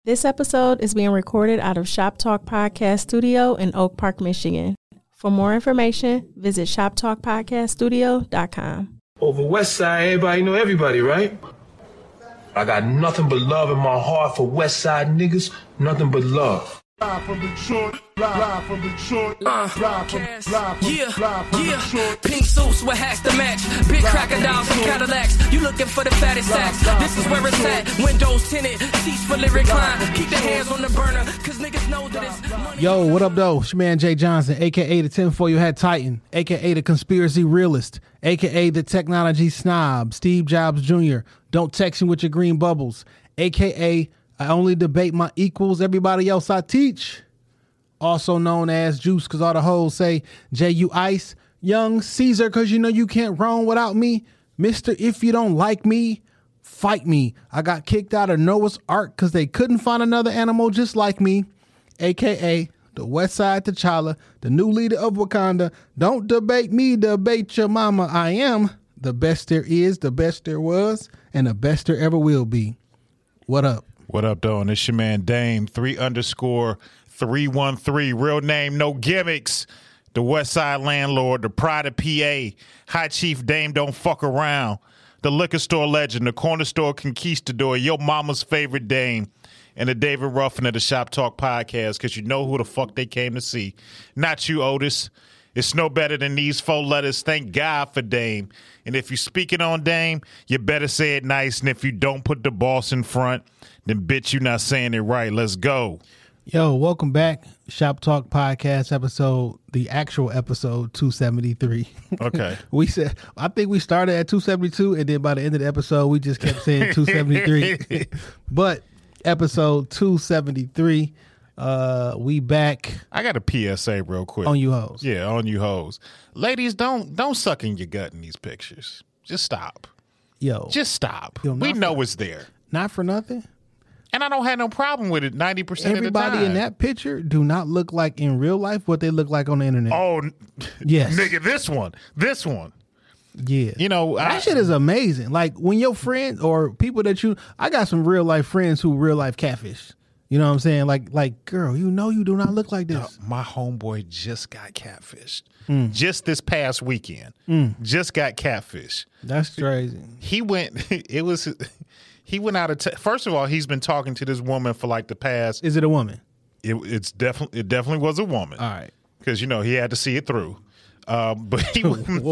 This episode is being recorded out of Shop Talk Podcast Studio in Oak Park, Michigan. For more information, visit shoptalkpodcaststudio.com. Over West Side, everybody know everybody, right? I got nothing but love in my heart for West Side niggas, nothing but love. Live from Detroit, live from Detroit, live from Pink suits with hats to match, big crocodiles and Cadillacs. You looking for the fattest sacks? This is where it's at. Windows tinted, seats for lyric climb. Keep the hands on the burner, cause niggas know that it's money. Yo, what up, though? It's your man Jay Johnson, aka the tinfoil hat titan, aka the conspiracy realist, aka the technology snob, Steve Jobs Jr. Don't text me with your green bubbles, aka I only debate my equals, everybody else I teach. Also known as Juice, because all the hoes say J.U. Ice. Young Caesar, because you know you can't roam without me. Mr. If you don't like me, fight me. I got kicked out of Noah's Ark because they couldn't find another animal just like me. A.K.A. the West Side T'Challa, the new leader of Wakanda. Don't debate me, debate your mama. I am the best there is, the best there was, and the best there ever will be. What up? What up, though? And it's your man Dame 3_313. Real name, no gimmicks. The West Side landlord, the pride of PA. High Chief Dame don't fuck around. The liquor store legend, the corner store conquistador, your mama's favorite Dame, and the David Ruffin of the Shop Talk Podcast, because you know who the fuck they came to see. Not you, Otis. It's no better than these 4 letters. Thank God for Dame. And if you're speaking on Dame, you better say it nice. And if you don't put the boss in front, then bitch, you're not saying it right. Let's go. Yo, welcome back. Shop Talk Podcast episode, the actual episode 273. Okay. I think we started at 272, and then by the end of the episode, we just kept saying 273. But episode 273, we back. I got a PSA real quick. On you hoes. Yeah, on you hoes. Ladies, don't suck in your gut in these pictures. Just stop. Yo. Just stop. Yo, we know it's there. Not for nothing. And I don't have no problem with it 90% of the time. Everybody in that picture do not look like in real life what they look like on the internet. Oh, yes. Nigga, this one. Yeah. You know, that shit is amazing. Like when your friends or people that I got some real life friends who real life catfish. You know what I'm saying? Like, girl, you know you do not look like this. My homeboy just got catfished. Just this past weekend. Just got catfished. That's crazy. He went out of first of all, he's been talking to this woman for like the past. Is it a woman? It definitely was a woman. All right. Because, you know, he had to see it through. But he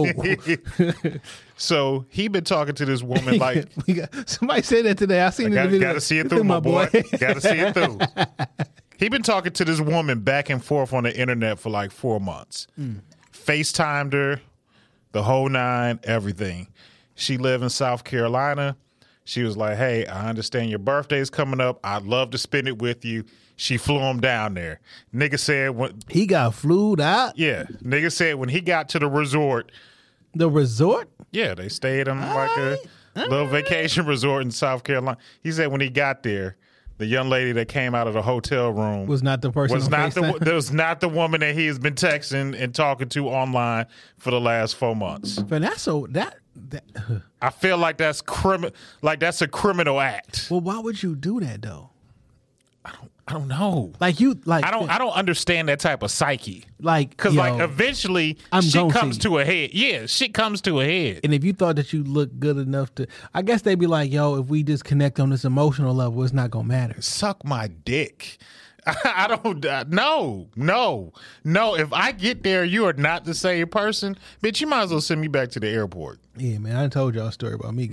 so he been talking to this woman like somebody said that today. I seen the video. Got to see it through, my boy. Got to see it through. He been talking to this woman back and forth on the internet for like 4 months. FaceTimed her, the whole nine, everything. She lived in South Carolina. She was like, hey, I understand your birthday's coming up. I'd love to spend it with you. She flew him down there. Nigga said when he got flued out. Yeah. Nigga said when he got to the resort. The resort? Yeah, they stayed in like a little vacation resort in South Carolina. He said when he got there, the young lady that came out of the hotel room was not the person. Was not the woman that he has been texting and talking to online for the last 4 months. But that's I feel like that's a criminal act. Well, why would you do that though? I don't know. I don't understand that type of psyche. Because eventually shit comes to a head. Yeah, shit comes to a head. And if you thought that you looked good enough to, I guess they'd be like, yo, if we just connect on this emotional level, it's not gonna matter. Suck my dick. I don't. No. If I get there, you are not the same person, bitch. You might as well send me back to the airport. Yeah, man. I told y'all a story about me.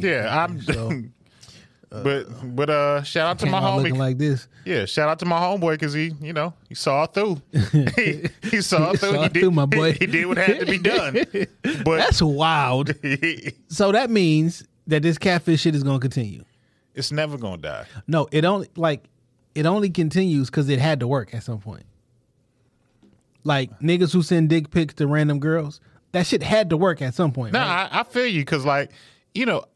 But shout out to my homie looking like this. Yeah, shout out to my homeboy because he saw it through. he saw it through. Through, my boy. He did what had to be done. But that's wild. So that means that this catfish shit is gonna continue. It's never gonna die. No, it only continues because it had to work at some point. Like niggas who send dick pics to random girls, that shit had to work at some point. No, right? I feel you because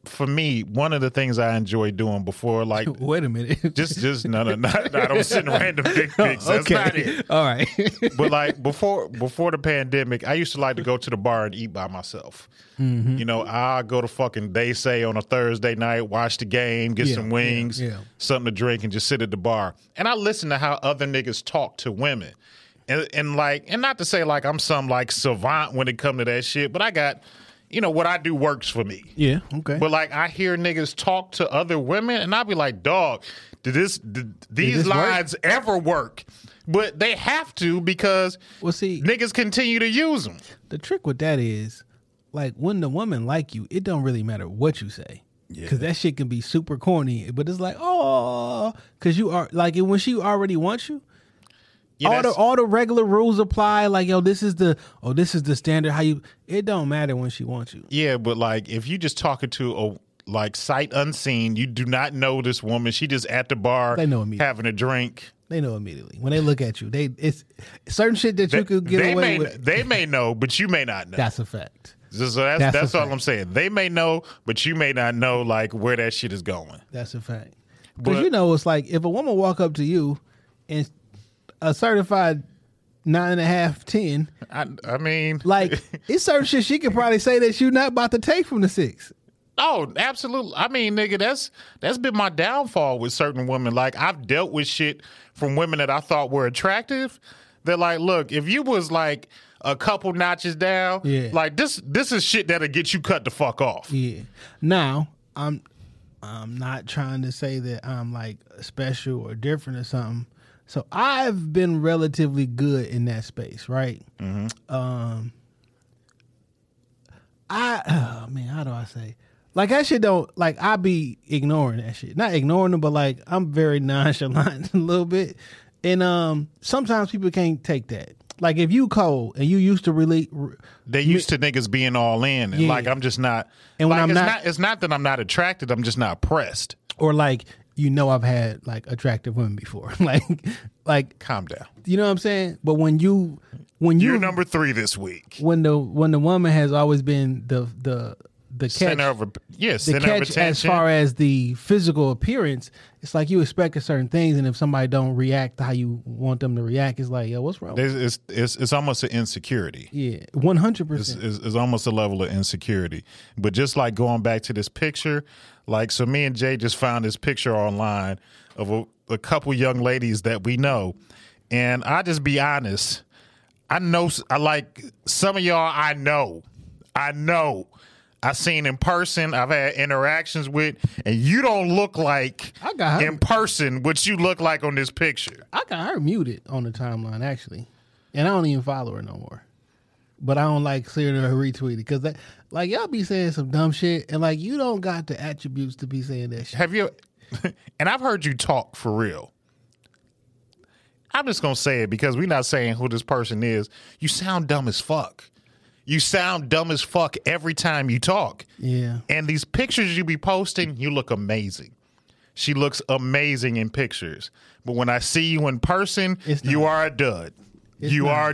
for me, one of the things I enjoy doing before, like, wait a minute, just no, I don't send random dick pics. That's not it. All right. But like before the pandemic, I used to like to go to the bar and eat by myself. Mm-hmm. You know, I go to fucking They Say on a Thursday night, watch the game, get some wings, something to drink, and just sit at the bar. And I listen to how other niggas talk to women. And not to say like I'm some like savant when it come to that shit, but I got, you know, what I do works for me. Yeah, okay. But like I hear niggas talk to other women and I be like, dog, did these lines ever work? But they have to because niggas continue to use them. The trick with that is, like, when the woman like you, it don't really matter what you say. Because that shit can be super corny. But it's like, oh, because you are, like, when she already wants you, all the regular rules apply. Like, yo, this is the standard. How you? It don't matter when she wants you. Yeah, but like if you just talking to a like sight unseen, you do not know this woman. She just at the bar. They know immediately. Having a drink. They know immediately when they look at you. It's certain shit that you could get away with. They may know, but you may not know. That's a fact. So that's all I'm saying. They may know, but you may not know like where that shit is going. That's a fact. Because you know, it's like if a woman walk up to you and a certified 9.5, 10. I mean, like it's certain shit she could probably say that you're not about to take from the 6. Oh, absolutely. I mean, nigga, that's been my downfall with certain women. Like I've dealt with shit from women that I thought were attractive. They're like, look, if you was like a couple notches down, like this is shit that'll get you cut the fuck off. Yeah. Now, I'm not trying to say that I'm like special or different or something. So I've been relatively good in that space, right? Mm-hmm. How do I say? Like that shit don't, like I be ignoring that shit. Not ignoring them, but like I'm very nonchalant a little bit. And sometimes people can't take that. Like if you cold and you used to really, they used to niggas being all in, and like I'm just not. And when like, it's not that I'm not attracted. I'm just not pressed. Or like, you know, I've had like attractive women before. like calm down. You know what I'm saying? But when you're number 3 this week. When the woman has always been the catch, center of attention. As far as the physical appearance, it's like you expect certain things, and if somebody don't react how you want them to react, it's like, yo, what's wrong? It's almost an insecurity. Yeah, 100%. It's almost a level of insecurity. But just like going back to this picture, like so, me and Jay just found this picture online of a couple young ladies that we know, and I just be honest, I like some of y'all. I know. I've seen in person, I've had interactions with, and you don't look like in person what you look like on this picture. I got her muted on the timeline, actually. And I don't even follow her no more. But I don't like seeing her retweeted because like y'all be saying some dumb shit, and like you don't got the attributes to be saying that shit. Have you? And I've heard you talk for real. I'm just going to say it because we're not saying who this person is. You sound dumb as fuck. You sound dumb as fuck every time you talk. Yeah. And these pictures you be posting, you look amazing. She looks amazing in pictures. But when I see you in person, you are a dud. You're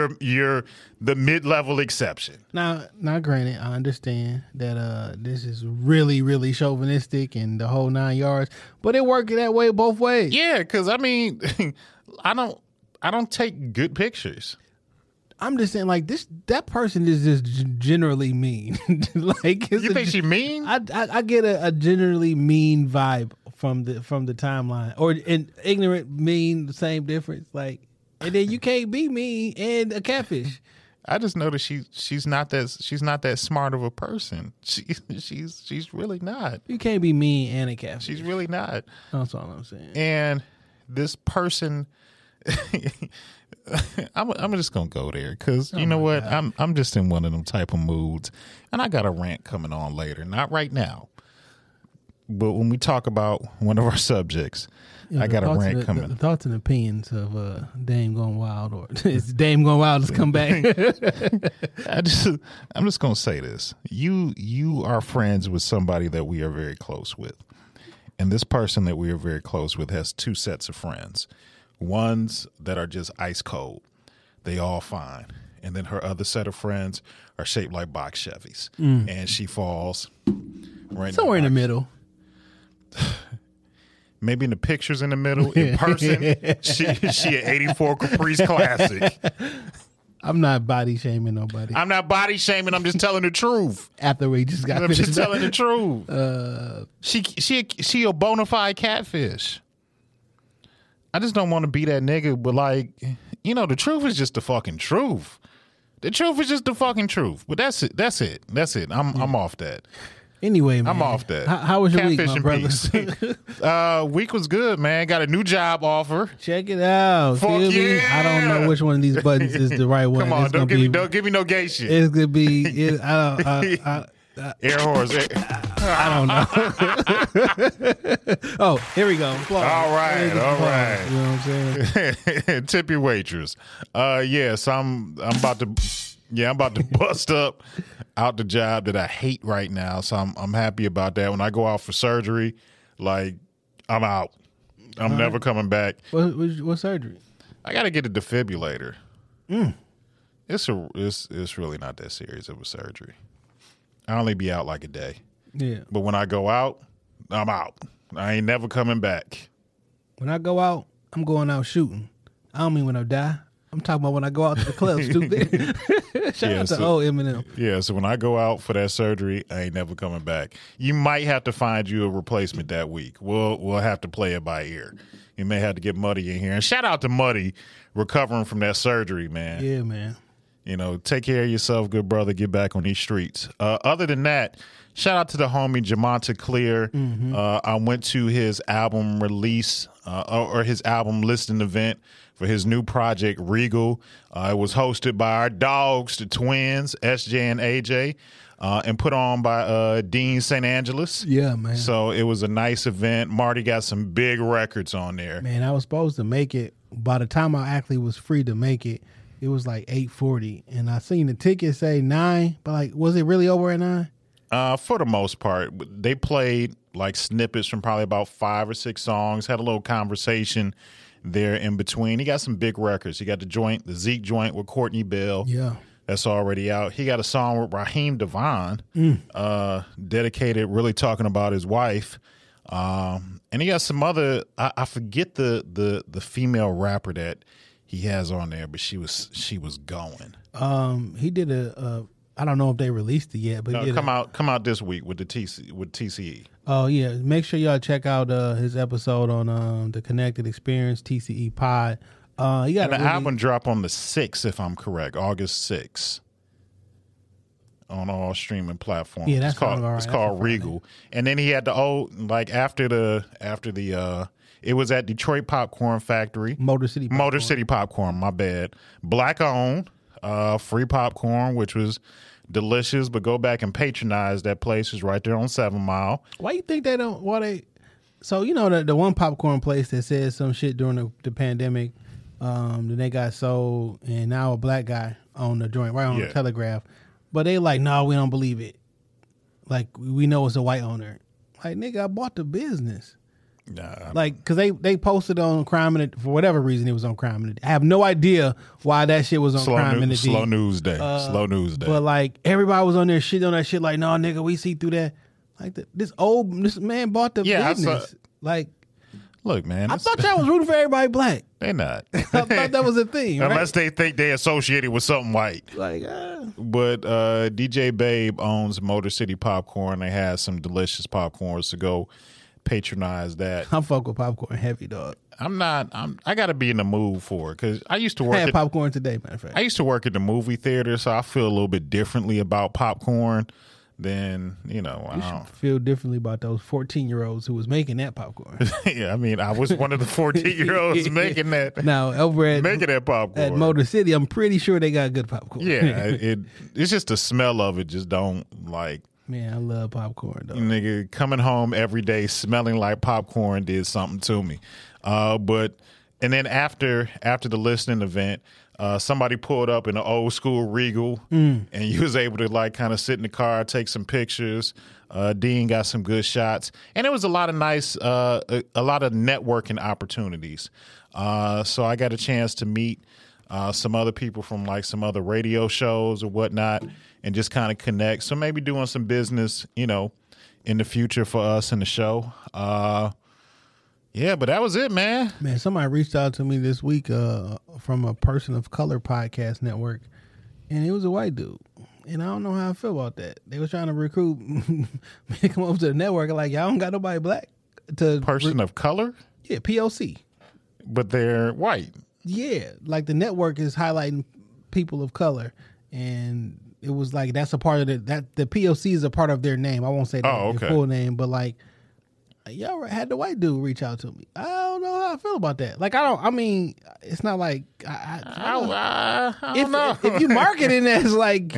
the mid-level exception. Now, granted, I understand that this is really, really chauvinistic and the whole 9 yards, but it worked that way both ways. Yeah, because I mean, I don't take good pictures. I'm just saying, like that person is just generally mean. Like, you think she mean? I get a generally mean vibe from the timeline, or an ignorant mean, the same difference. Like, and then you can't be mean and a catfish. I just know that she's not that smart of a person. She's really not. You can't be mean and a catfish. She's really not. That's all I'm saying. And this person. I'm just gonna go there because you know what? God. I'm just in one of them type of moods, and I got a rant coming on later. Not right now, but when we talk about one of our subjects, I got a rant coming. The thoughts and opinions of Dame Gone Wild, or is Dame Gone Wild has come back? I'm just gonna say this: you are friends with somebody that we are very close with, and this person that we are very close with has 2 sets of friends. Ones that are just ice cold. They all fine. And then her other set of friends are shaped like box Chevys. And she falls Right Somewhere in the box. middle. Maybe in the pictures in the middle. In person, she an 84 Caprice Classic. I'm not body shaming nobody. I'm not body shaming. I'm just telling the truth. After we just got I'm finished. just telling the truth. She a bona fide catfish. I just don't want to be that nigga, but like, you know, the truth is just the fucking truth. The truth is just the fucking truth. But that's it. That's it. That's it. I'm off that. Anyway, man. I'm off that. How was your week, Catfish my and brother? peace. Week was good, man. Got a new job offer. Check it out. Fuck Feel me? yeah. I don't know which one of these buttons is the right one. Come on, It's don't gonna give me no gay shit. It's gonna be. Air horse. I don't know. Oh, here we go. Applause. All right, Applause. all right. You know what I'm saying? Tip your waitress. Yes, I'm about to. Yeah, I'm about to bust up out the job that I hate right now. So I'm happy about that. When I go out for surgery, like I'm out. I'm never coming back. What surgery? I got to get a defibrillator. It's really not that serious of a surgery. I only be out like a day. Yeah. But when I go out, I'm out. I ain't never coming back. When I go out, I'm going out shooting. I don't mean when I die. I'm talking about when I go out to the club, stupid. Shout out to old Eminem. Yeah, so when I go out for that surgery, I ain't never coming back. You might have to find you a replacement that week. We'll have to play it by ear. You may have to get Muddy in here. And shout out to Muddy recovering from that surgery, man. Yeah, man. You know, take care of yourself, good brother. Get back on these streets. Other than that, shout out to the homie Jamonta Clear. I went to his album release or his album listing event for his new project, Regal. It was hosted by our dogs, the twins, SJ and AJ, and put on by Dean St. Angeles. Yeah, man. So it was a nice event. Marty got some big records on there. Man, I was supposed to make it. By the time I actually was free to make it, it was like 8:40, and I seen the ticket say 9. But like, was it really over at 9? For the most part, they played like snippets from probably about 5 or 6 songs. Had a little conversation there in between. He got some big records. He got the Zeke joint with Courtney Bell. Yeah. That's already out. He got a song with Raheem Devon, dedicated, really talking about his wife. And he got some other. I forget the female rapper that he has on there, but she was going. He did a. I don't know if they released it yet, but No, come out this week with TCE. Oh yeah, make sure y'all check out his episode on the Connected Experience TCE Pod. He got the album drop on the 6th, if I'm correct, August 6th, on all streaming platforms. Yeah, that's it's called, all right. It's called Regal. And then he had the old, like after the it was at Detroit Popcorn Factory, Motor City Popcorn. My bad. Black owned, free popcorn, which was delicious. But go back and patronize that place. It's right there on 7 Mile. Why you think they don't? Why they? So you know the one popcorn place that said some shit during the pandemic. Then they got sold, and now a black guy owned the joint right on the Telegraph. But they like, no, we don't believe it. Like, we know it's a white owner. Like, nigga, I bought the business. Nah, Like, because they posted on Crime in for whatever reason it was on Crime in I have no idea why that shit was on Crime in the Slow news day. Slow news day. But like, everybody was on there shit on that shit. Like, no, nigga, we see through that. Like, this man bought the business. Like, look, man. I thought y'all was rooting for everybody black. They not. I thought that was a thing, right? Unless they think they associated with something white. Like, But DJ Babe owns Motor City Popcorn. They have some delicious popcorns, to go patronize that. I'm fuck with popcorn heavy, dog. I got to be in the mood for it, because I used to I work had popcorn today, matter of fact. I used to work at the movie theater, so I feel a little bit differently about popcorn than, I don't. Feel differently about those 14-year-olds who was making that popcorn. Yeah, I mean, I was one of the 14-year-olds making that. Now, over at making that popcorn at Motor City, I'm pretty sure they got good popcorn. Yeah, it's just the smell of it. Just don't like. Man, I love popcorn, though. Nigga, coming home every day smelling like popcorn did something to me. And then after the listening event, somebody pulled up in an old school Regal, and you was able to like kind of sit in the car, take some pictures. Dean got some good shots, and it was a lot of nice, a lot of networking opportunities. So I got a chance to meet some other people from like some other radio shows or whatnot, and just kind of connect. So maybe doing some business, in the future for us in the show. Yeah, but that was it, man. Man, somebody reached out to me this week from a Person of Color podcast network, and it was a white dude. And I don't know how I feel about that. They was trying to recruit me to come over to the network. Like, y'all don't got nobody black. Person of color? Yeah, POC. But they're white. Yeah, like the network is highlighting people of color, and it was like that's a part of the POC is a part of their name. I won't say their full name, but like y'all had the white dude reach out to me. I don't know how I feel about that. Like I mean, it's not like I don't know. If you marketing as like.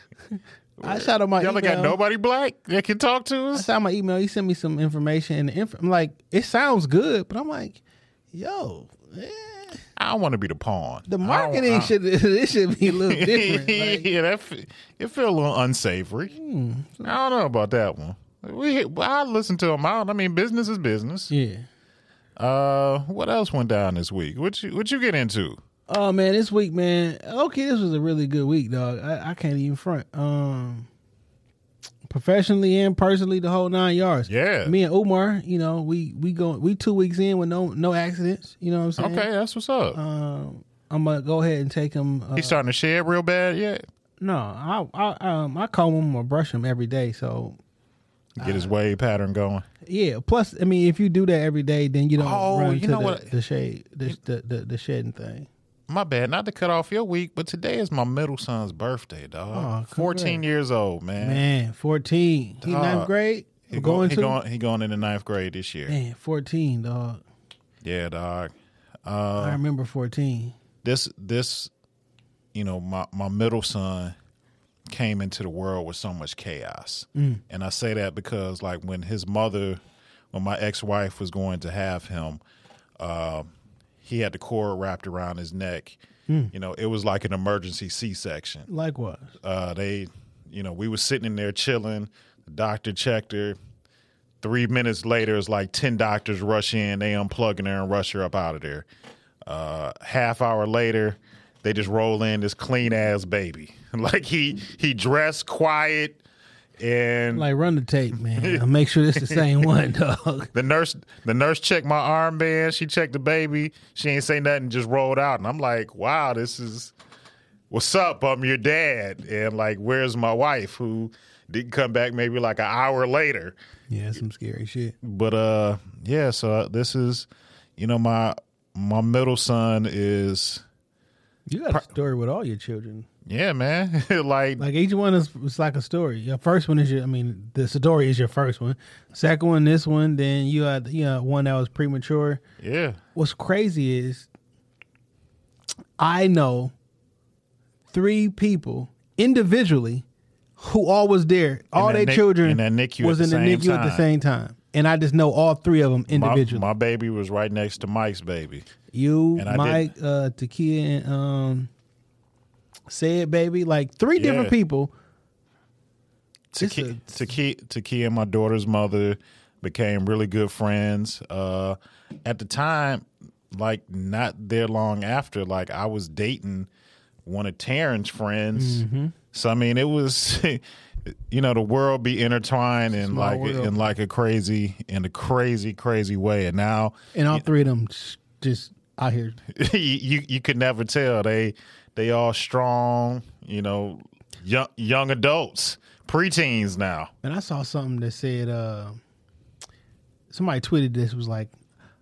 I shot him my email. Y'all got nobody black that can talk to us? I shot my email. He sent me some information. And I'm like, it sounds good, but I'm like, yo, I don't want to be the pawn. The marketing should be a little different. Like, yeah, it feel a little unsavory. I don't know about that one. I listen to them out. I mean, business is business. Yeah. What else went down this week? What you get into? Oh man, this week, man. Okay, this was a really good week, dog. I can't even front. Professionally and personally, the whole 9 yards. Yeah. Me and Umar, you know, we 2 weeks in with no accidents. You know what I'm saying? Okay, that's what's up. I'm gonna go ahead and take him. He's starting to shed real bad yet? No, I comb him or brush him every day, so get his wave pattern going. Yeah. Plus, I mean, if you do that every day, then you don't run into the shade, the shedding thing. My bad, not to cut off your week, but today is my middle son's birthday, dog. Oh, 14 years old, man. Man, 14. He ninth grade? He going in the 9th grade this year. Man, 14, dog. Yeah, dog. I remember 14. This, you know, my middle son came into the world with so much chaos. And I say that because, like, when my ex-wife was going to have him, he had the cord wrapped around his neck. You know, it was like an emergency C-section. Likewise. We were sitting in there chilling. The doctor checked her. 3 minutes later, it's like 10 doctors rush in. They unplugging her and rush her up out of there. Half hour later, they just roll in this clean-ass baby. Like, he dressed quiet. And like, run the tape, man. I'll make sure this is the same one, dog. The nurse checked my armband. She checked the baby. She ain't say nothing, just rolled out. And I'm like, wow, this is what's up? I'm your dad. And like, where's my wife who didn't come back maybe like an hour later? Yeah, some scary shit. But yeah, so this is, you know, my middle son is. You got a story with all your children. Yeah, man. like each one is like a story. Your first one is the story is your first one. Second one, this one. Then you had one that was premature. Yeah. What's crazy is I know 3 people individually who all was there. All their children in that NICU was in the NICU at the same time. And I just know all 3 of them individually. My baby was right next to Mike's baby. You, and Mike, Takia, and Said baby, like 3 different people. Takia and my daughter's mother became really good friends. At the time, like not there long after, like I was dating one of Taryn's friends. Mm-hmm. So I mean, it was, you know, the world be intertwined in a crazy way. And now, and all 3 of them just out here, you could never tell. They all strong, you know, young adults, preteens now. And I saw something that said, somebody tweeted this, was like,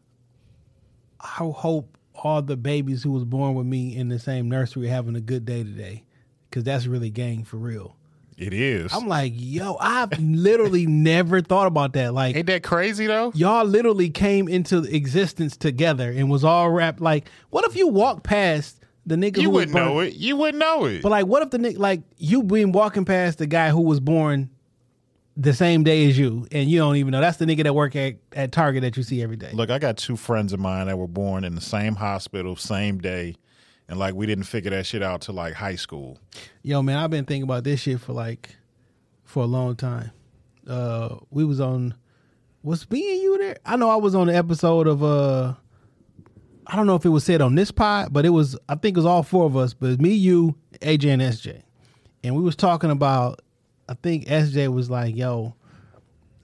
I hope all the babies who was born with me in the same nursery are having a good day today, because that's really gang for real. It is. I'm like, yo, I've literally never thought about that. Like, ain't that crazy though? Y'all literally came into existence together and was all wrapped. Like, what if you walk past the nigga you wouldn't know it. You wouldn't know it. But like, what if the nigga, like, you been walking past the guy who was born the same day as you, and you don't even know? That's the nigga that work at Target that you see every day. Look, I got 2 friends of mine that were born in the same hospital, same day, and like we didn't figure that shit out till like high school. Yo, man, I've been thinking about this shit for a long time. We was on, was me and you there? I know I was on the episode of I don't know if it was said on this pod, but I think it was all 4 of us, but it's me, you, AJ, and SJ. And we was talking about, I think SJ was like, yo,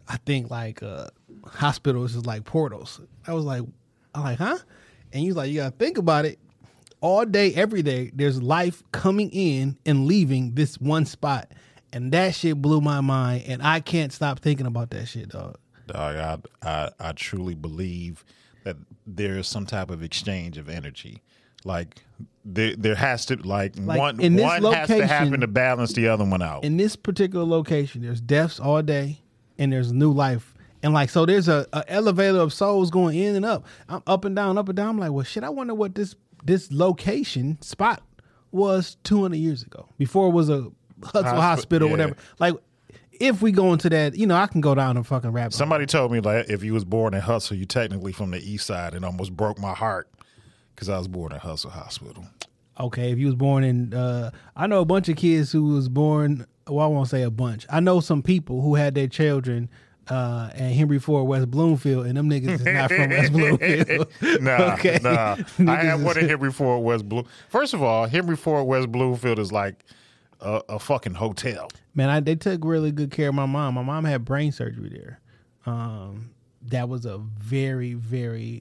I think like hospitals is like portals. I'm like, huh? And he's like, you gotta think about it. All day, every day, there's life coming in and leaving this one spot. And that shit blew my mind. And I can't stop thinking about that shit, dog. Dog, I truly believe that there is some type of exchange of energy. Like there has to one has to happen to balance the other one out. In this particular location, there's deaths all day and there's new life. And like, so there's a elevator of souls going in and up. I'm up and down, up and down. I'm like, well, shit, I wonder what this location spot was 200 years ago, before it was a hospital, whatever. Like, if we go into that, I can go down and fucking rap. Somebody told me like, if you was born in Hustle, you technically from the east side, and almost broke my heart because I was born in Hustle Hospital. Okay, if you was born in, I know a bunch of kids who was born. Well, I won't say a bunch. I know some people who had their children at Henry Ford, West Bloomfield, and them niggas is not from West Bloomfield. Nah. I had one in Henry Ford, West Bloomfield. First of all, Henry Ford, West Bloomfield is like a fucking hotel. Man, they took really good care of my mom. My mom had brain surgery there. That was a very, very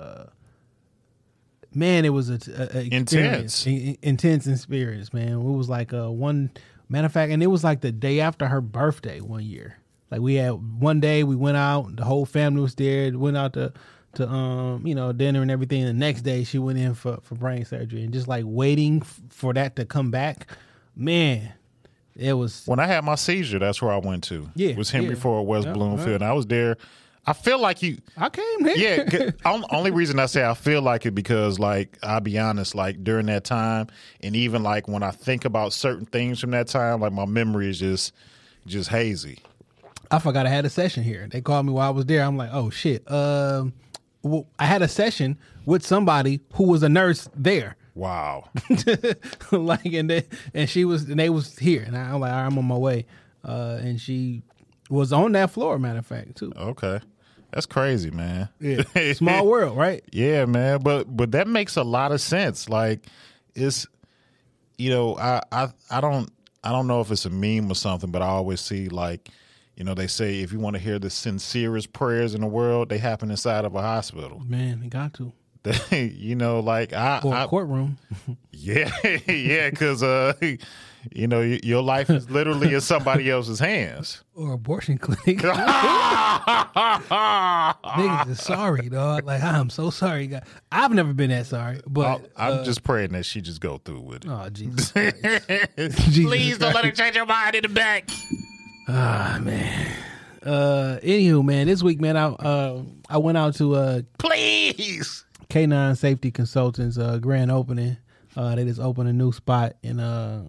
man. It was a intense experience, man. It was like one matter of fact, and it was like the day after her birthday one year. Like, we had one day we went out, the whole family was there, went out to dinner and everything. The next day she went in for brain surgery, and just like waiting for that to come back, man, it was. When I had my seizure, that's where I went to. Yeah, it was Henry Ford, West Bloomfield. And I was there. I feel like I came there. Yeah. Only reason I say I feel like it because, like, I'll be honest, like during that time, and even like when I think about certain things from that time, like my memory is just hazy. I forgot I had a session here. They called me while I was there. I'm like, oh shit. I had a session with somebody who was a nurse there. Wow. Like, and they was here, and I'm like, all right, I'm on my way. And she was on that floor, matter of fact, too. Okay. That's crazy, man. Yeah. Small world, right? Yeah, man. But that makes a lot of sense. Like, it's, I don't know if it's a meme or something, but I always see, like, they say if you want to hear the sincerest prayers in the world, they happen inside of a hospital. Man, they got to. Like or a courtroom. Yeah, because your life is literally in somebody else's hands. Or abortion clinic. Niggas is sorry, dog. Like, I'm so sorry, guys. I've never been that sorry, but I'm just praying that she just go through with it. Oh, Jesus. Please don't let her change her mind in the back. Ah, man. Anywho, man, this week, man, I went out to please K9 Safety Consultants grand opening. They just opened a new spot in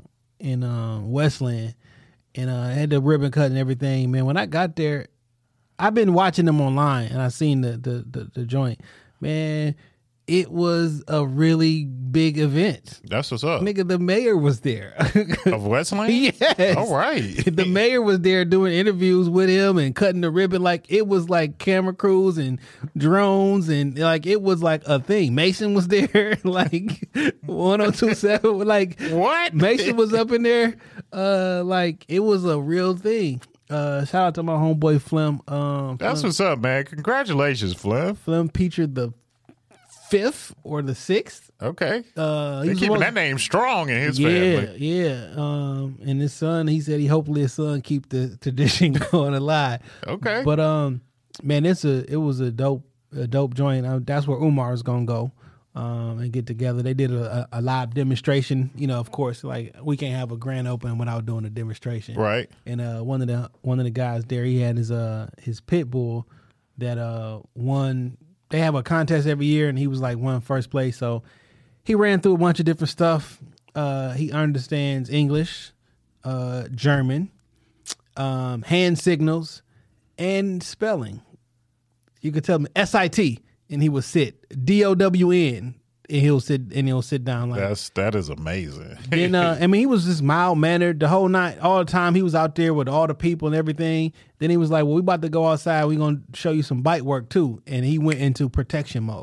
Westland, and had the ribbon cut and everything. Man, when I got there, I've been watching them online, and I seen the joint. Man, it was a really big event. That's what's up. Nigga, the mayor was there. Of Westland? Yes. All right. The mayor was there doing interviews with him and cutting the ribbon. Like, it was like camera crews and drones, and like it was like a thing. Mason was there, like 1027. Like, what? Mason was up in there. Like, it was a real thing. Shout out to my homeboy Flem. That's what's up, man. Congratulations, Flem. Flem featured the 5th or the 6th. Okay. They're keeping that name strong in his family. Yeah. And his son, he said hopefully his son keep the tradition going alive. Okay. But man, it was a dope joint. That's where Umar is gonna go and get together. They did a live demonstration. Of course, like, we can't have a grand opening without doing a demonstration. Right. And one of the guys there, he had his pit bull that won. They have a contest every year, and he was like won first place. So he ran through a bunch of different stuff. He understands English, German, hand signals, and spelling. You could tell him SIT, and he would sit DOWN, and he'll sit down like that is amazing. Then he was just mild mannered the whole night, all the time. He was out there with all the people and everything. Then he was like, "Well, we about to go outside. We're gonna show you some bite work too." And he went into protection mode.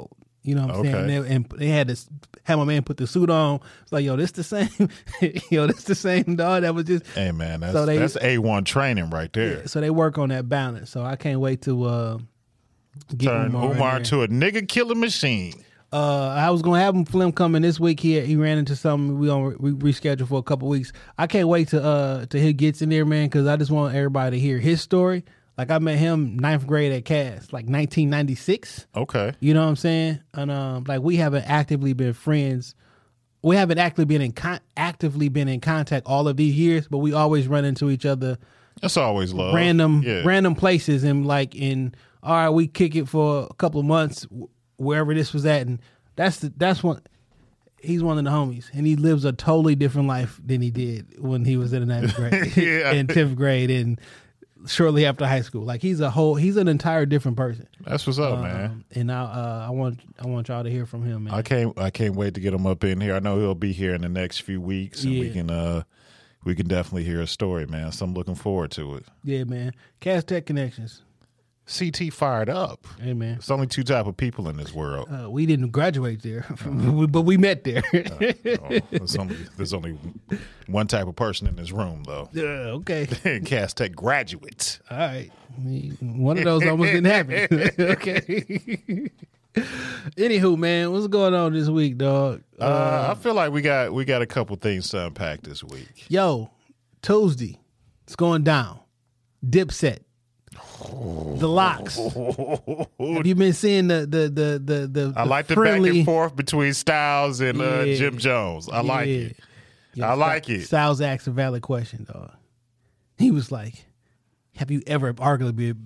You know what I'm Okay. saying? And they had to have my man put the suit on. It's like, yo, this the same. This the same dog that was just. Hey man, that's So that's A1 training right there. So they work on that balance. So I can't wait to get Turn Umar in Umar there. into a nigga killing machine. I was gonna have him film coming this week. He ran into something. We rescheduled for a couple weeks. I can't wait to he gets in there, man, because I just want everybody to hear his story. Like I met him 9th grade at Cass, like 1996. Okay. You know what I'm saying? And like we haven't actively been friends. We haven't actively been in contact all of these years, but we always run into each other That's always love. random places, and like all right, we kick it for a couple of months wherever this was at, and that's one. He's one of the homies, and he lives a totally different life than he did when he was in the 9th grade Yeah. and 10th grade, and shortly after high school. Like he's an entire different person. That's what's up, man. And I want y'all to hear from him, man. I can't wait to get him up in here. I know he'll be here in the next few weeks, and we can definitely hear a story, man. So I'm looking forward to it. Yeah, man. Cass Tech Connections. CT fired up. Hey, man. There's only two type of people in this world. We didn't graduate there, but we met there. There's only one type of person in this room, though. Okay. Cass Tech graduates. All right. One of those almost didn't happen. Okay. Anywho, man, what's going on this week, dog? I feel like we got a couple things to unpack this week. Yo, Tuesday, it's going down. Dipset. The Locks. Have you been seeing the I like the friendly, back and forth between Styles and Jim Jones. I like it. Yeah, I like it. Styles asked a valid question, dog. He was like, have you ever arguably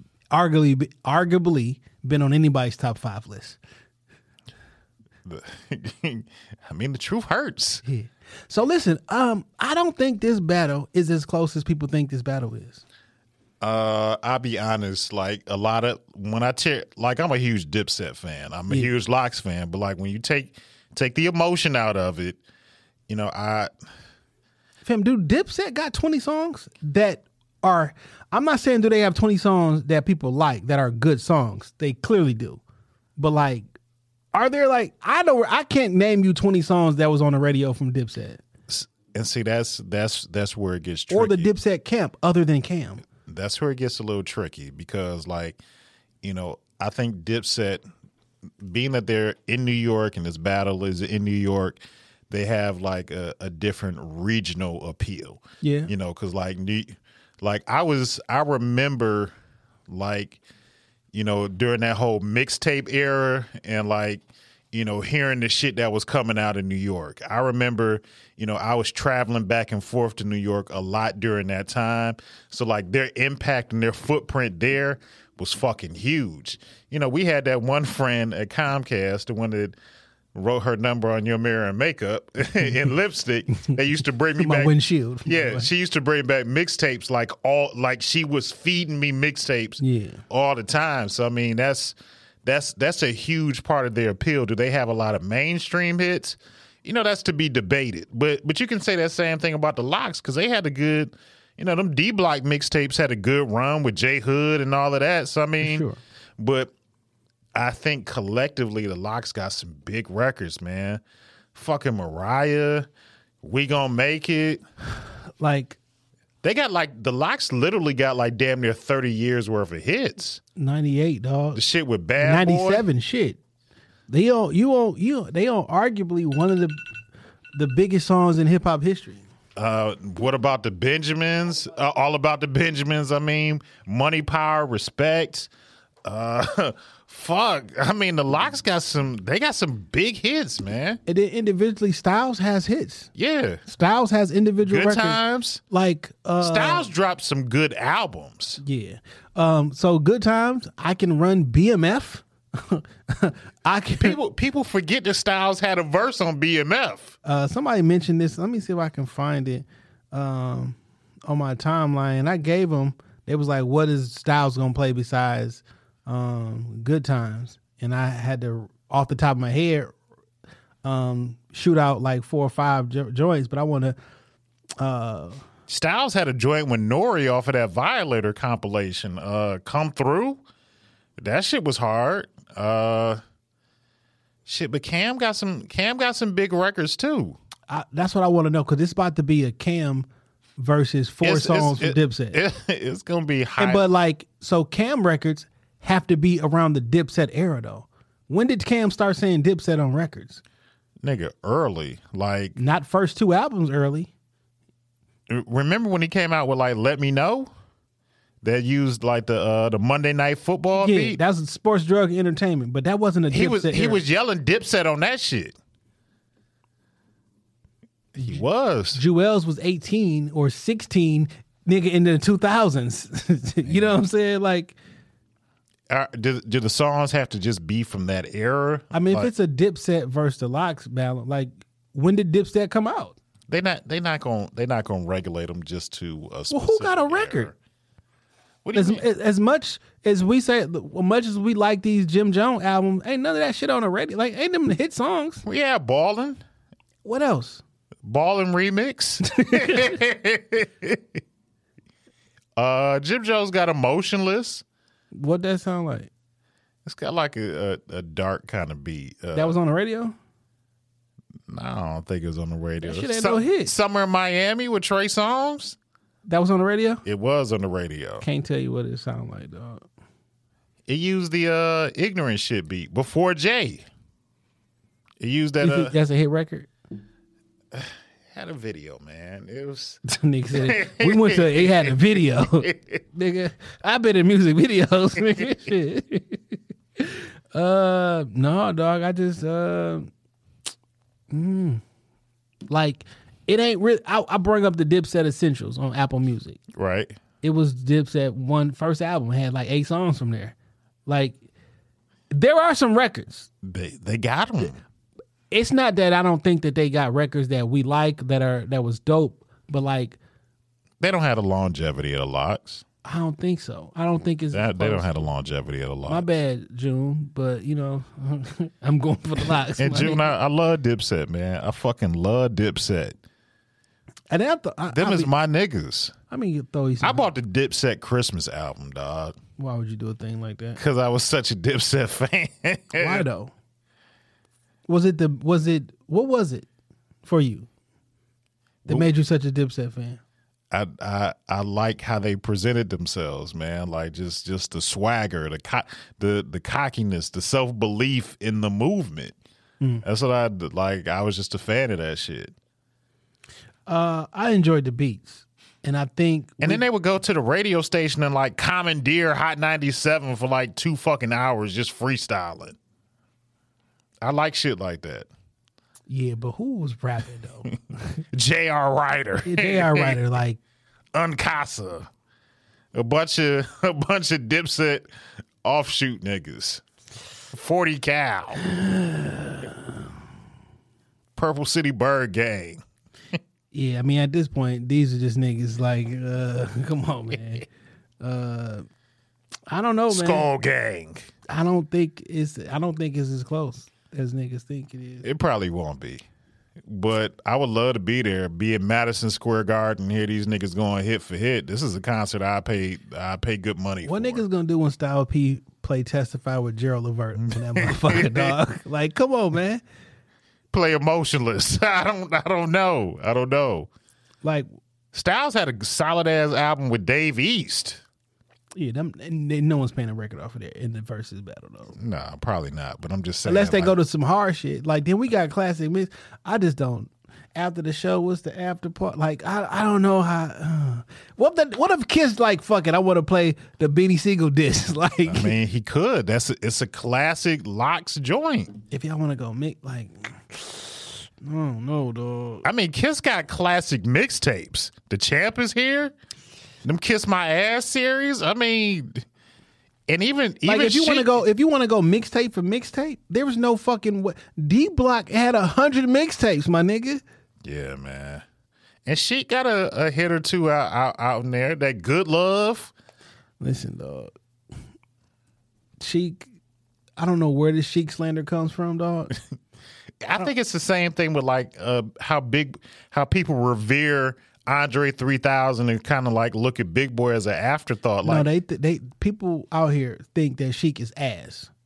been on anybody's top 5 list? I mean, the truth hurts. Yeah. So listen, I don't think this battle is as close as people think this battle is. I'll be honest, like a lot of when I'm a huge Dipset fan. I'm a huge Locks fan, but like when you take the emotion out of it, you know, Fam, dude, Dipset got 20 songs that are, I'm not saying do they have 20 songs that people like that are good songs. They clearly do. But like, are there like, I can't name you 20 songs that was on the radio from Dipset. and see that's where it gets tricky. Or the Dipset camp other than Cam. That's where it gets a little tricky because, like, you know, I think Dipset, being that they're in New York and this battle is in New York, they have like a different regional appeal. Yeah, you know, because I remember, like, you know, during that whole mixtape era and like, you know, hearing the shit that was coming out of New York. I remember, you know, I was traveling back and forth to New York a lot during that time. So, like, their impact and their footprint there was fucking huge. You know, we had that one friend at Comcast, the one that wrote her number on your mirror and makeup in lipstick. They used to bring me my back windshield. Yeah, she used to bring back mixtapes like she was feeding me mixtapes all the time. So, I mean, that's a huge part of their appeal. Do they have a lot of mainstream hits? You know, that's to be debated. But you can say that same thing about the Locks because they had a good, you know, them D-Block mixtapes had a good run with J Hood and all of that. So, I mean, but I think collectively the Locks got some big records, man. Fucking Mariah, We Gonna Make It. Like, they got like, the Locks literally got like damn near 30 years worth of hits. 98, dog. The shit with Bad 97 Boy. shit. They own arguably one of the biggest songs in hip hop history. What about the Benjamins? All About the Benjamins. I mean, Money, Power, Respect. Fuck. I mean, the Locks got some big hits, man. And then individually, Styles has hits. Yeah. Styles has individual Good records. Times. Like Styles dropped some good albums. Yeah. So Good Times, I can run BMF. I can. People forget that Styles had a verse on BMF. Somebody mentioned this. Let me see if I can find it on my timeline. I gave them. It was like, what is Styles gonna play besides Good Times? And I had to, off the top of my head, shoot out like 4 or 5 joints. But I want to. Styles had a joint with Nori off of that Violator compilation. Come Through. That shit was hard. Shit, but Cam got some big records too. That's what I want to know, because it's about to be a Cam versus four songs from Dipset. It's gonna be high. But like, so Cam records have to be around the Dipset era though. When did Cam start saying Dipset on records? Nigga, early. Like, not first 2 albums early. Remember when he came out with like "Let Me Know"? That used like the Monday Night Football beat. That was sports, drug, entertainment, but that wasn't a Dipset. He was yelling Dipset on that shit. He was. Jewels was 18 or 16, nigga, in the 2000s. You know what I'm saying? Like, do the songs have to just be from that era? I mean, if it's a Dipset versus the Lox battle, like, when did Dipset come out? They're not gonna regulate them just to a specific who got a record? Era. What do you mean? As much as we say, as much as we like these Jim Jones albums, ain't none of that shit on the radio. Like, ain't them the hit songs? Well, yeah, Ballin'. What else? Ballin' remix. Jim Jones got Emotionless. What that sound like? It's got like a dark kind of beat. That was on the radio? No, I don't think it was on the radio. That shit ain't no hit. Summer in Miami with Trey Songz. That was on the radio? It was on the radio. Can't tell you what it sound like, dog. It used the ignorant shit beat before Jay. It used that. That's a hit record? Had a video, man. It was. Nigga said we went to. It had a video, nigga. I've been in music videos, nigga. No, dog. I just like, it ain't really. I bring up the Dipset Essentials on Apple Music. Right. It was Dipset first album, had like 8 songs from there. Like, there are some records. They got them. It's not that I don't think that they got records that we like that was dope, but like, they don't have the longevity of the Lox. I don't think so. I don't think it's they don't have the longevity of the Lox. My bad, June, but you know, I'm going for the Lox. And June, I love Dipset, man. I fucking love Dipset. And them is my niggas. I mean, you throw I bought the Dipset Christmas album, dog. Why would you do a thing like that? Because I was such a Dipset fan. Why though? What was it for you that made you such a Dipset fan? I like how they presented themselves, man. Like just the swagger, the cockiness, the self-belief in the movement. That's what I like. I was just a fan of that shit. I enjoyed the beats, and I think, and then they would go to the radio station and like commandeer Hot 97 for like 2 fucking hours just freestyling. I like shit like that. Yeah, but who was rapping though? J.R. Ryder. J.R. Ryder, like Uncasa. A bunch of Dipset offshoot niggas. 40 Cal. Purple City Bird Gang. Yeah, I mean, at this point, these are just niggas like, come on, man. I don't know, man. Skull Gang. I don't think it's as close as niggas think it is. It probably won't be. But I would love to be there, be at Madison Square Garden, hear these niggas going hit for hit. This is a concert I pay good money for. What niggas gonna do when Style P play Testify with Gerald Levert and that motherfucker, dog? Like, come on, man. Play Emotionless. I don't know. Like, Styles had a solid ass album with Dave East. Yeah, no one's paying a record off of there in the versus battle though. Nah, probably not. But I'm just saying, unless they go to some hard shit. Like, then we got classic mix. I just don't. After the show, what's the after part? Like, I don't know how. What if Kiss like, fuck it, I want to play the Beanie Siegel disc? Like, I mean, he could. It's a classic Lox joint. If y'all want to go mix, like, no, dog. I mean, Kiss got classic mixtapes. The Champ is here. Them Kiss My Ass series. I mean, and even like, if you want to go mixtape for mixtape, there was no fucking way. D Block had 100 mixtapes, my nigga. Yeah, man. And Sheik got a hit or two out in there. That Good Love. Listen, dog. Sheik, I don't know where this Sheik slander comes from, dog. I think it's the same thing with like how people revere Andre 3000 and kind of like look at Big Boy as an afterthought. Like, no, they people out here think that Sheik is ass.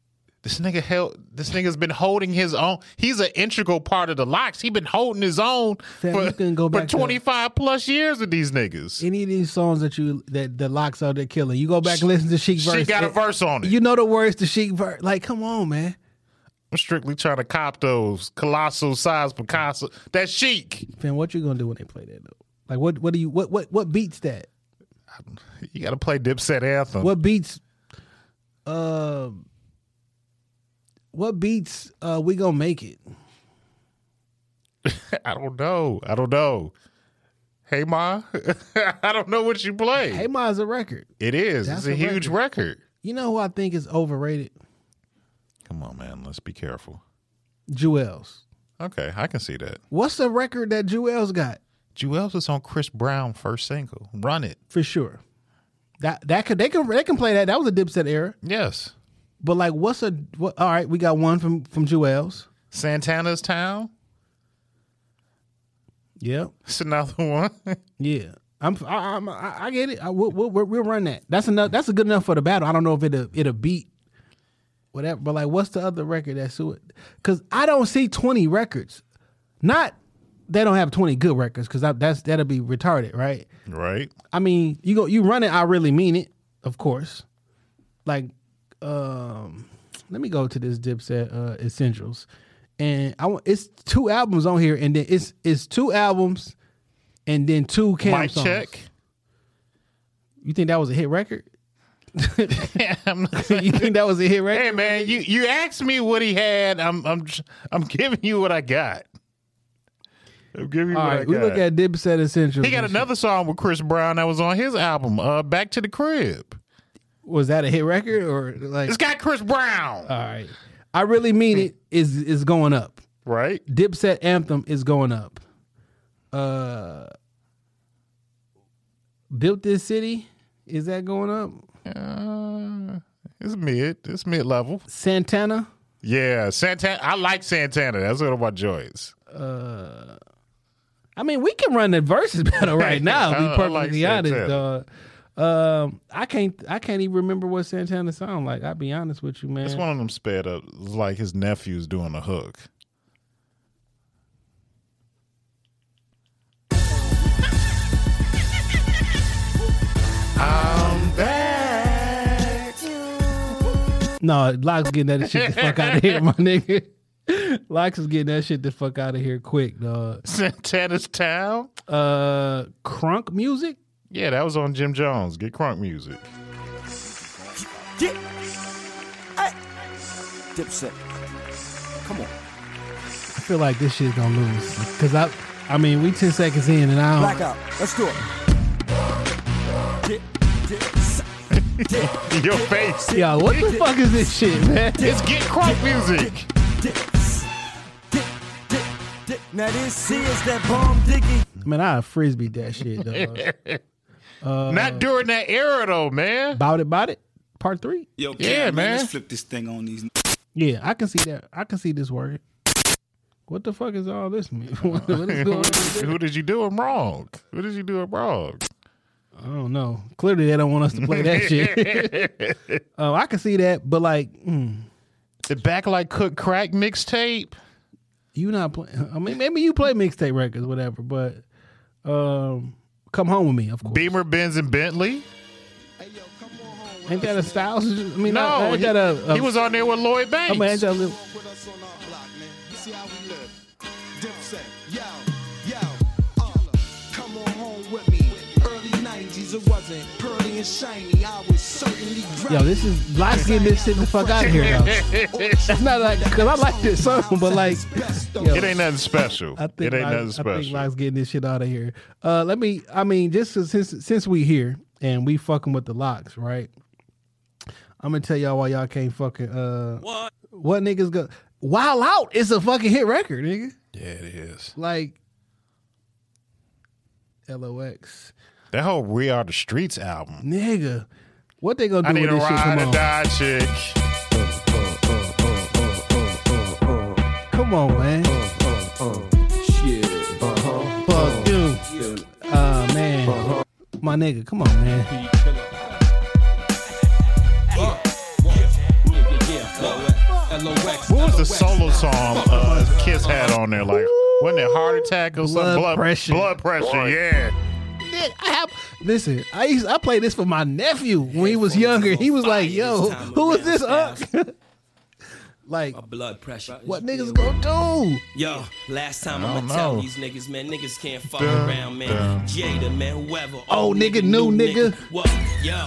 This nigga's been holding his own. He's an integral part of the Locks. He been holding his own for 25 plus years with these niggas. Any of these songs that the Locks out there killing, you go back and listen to Sheek verse. She got a verse on it. You know the words to Sheek verse. Like, come on, man. I'm strictly trying to cop those colossal size Picasso. That's Sheek. Fam, what you gonna do when they play that though? Like, what beats that? You got to play Dipset Anthem. What beats? We gonna make it? I don't know. Hey Ma, I don't know what you play. Hey Ma is a record. It is. It's a huge record. You know who I think is overrated? Come on, man. Let's be careful. Jewels. Okay, I can see that. What's the record that Jewels got? Jewels was on Chris Brown's first single. Run It. For sure. They can play that. That was a Dipset era. Yes. But like, all right, we got one from Jewels. Santana's Town. Yep. It's another one. Yeah. I get it. We'll run that. That's enough. That's good enough for the battle. I don't know if it'll beat whatever. But like, what's the other record that's it? Because I don't see 20 records. Not they don't have 20 good records because that'll be retarded, right? Right. I mean, you run it. I really mean it, of course. Like, let me go to this Dipset Essentials, and it's 2 albums on here, and then it's 2 albums, and then 2 Cam songs. Check. You think that was a hit record? You think that was a hit record? Hey man, you asked me what he had. I'm giving you what I got. I'm giving you All what I right, got. we look at Dipset Essentials. He got another song with Chris Brown that was on his album, Back to the Crib. Was that a hit record or like? It's got Chris Brown. All right, I really mean it. Is going up. Right. Dipset Anthem is going up. Built This City, is that going up? It's mid. It's mid level. Santana. Yeah, Santana. I like Santana. That's one of my joys. I mean, we can run the versus battle right now. To be perfectly honest, dog. I can't even remember what Santana sound like. I'll be honest with you, man. It's one of them sped up. It's like his nephew's doing the hook. I'm back. No, Locks getting that shit the fuck out of here, my nigga. Locks is getting that shit the fuck out of here quick, dog. Santana's Town? Crunk Music? Yeah, that was on Jim Jones. Get Crunk Music. Get. Hey. Dipset. Come on. I feel like this shit's gonna lose. Because I mean, we 10 seconds in and I don't. Blackout. Let's do it. Your face. Yo, what the fuck is this shit, man? It's Get Crunk Music. Now this is that bomb diggy. Man, I frisbee that shit, dog. Not during that era, though, man. Bout It, part 3. Yo, yeah, man. Let's flip this thing on these. Yeah, I can see that. I can see this working. What the fuck is all this, man? What is going on? Who did you do him wrong? Who did you do it wrong? I don't know. Clearly, they don't want us to play that shit. I can see that, but like, The Back Like Cook Crack mixtape. you not playing. I mean, maybe you play mixtape records, whatever. But Come Home With Me, of course. Beamer, Benz, and Bentley. Ain't that a Styles? I mean, No, ain't that he was on there with Lloyd Banks. I mean, ain't that a little, See how we live. Dipset, come on home with me. Early 90s, it wasn't pearly and shiny. I was certainly yo, this is Locks getting this shit the fuck out of here, though. That's not like, because I like this song, but like, yo, It ain't nothing special. I think It ain't nothing I think special. Locks getting this shit out of here. Just since we here and we fucking with the Locks, right? I'm gonna tell y'all why y'all can't fucking what niggas go. Wild Out is a fucking hit record, nigga. Yeah, it is. Like LOX, That whole We Are the Streets album. nigga. What they gonna I do need with a this shit? ride Come or on, die chick. come on, man. Fuck you, man. My nigga, come on, man. LOX. What was the solo song Kiss had on there? Like, wasn't it Heart Attack or something? Blood Pressure. Blood Pressure, yeah. Listen, I played this for my nephew when he was younger. He was like, "Yo, who is this?" Like, My blood pressure. what niggas gonna do? Yo, last time I I'ma don't tell know. these niggas, man, niggas can't fuck around, man. Jada, man, whoever. Old nigga, new nigga. What? Yo.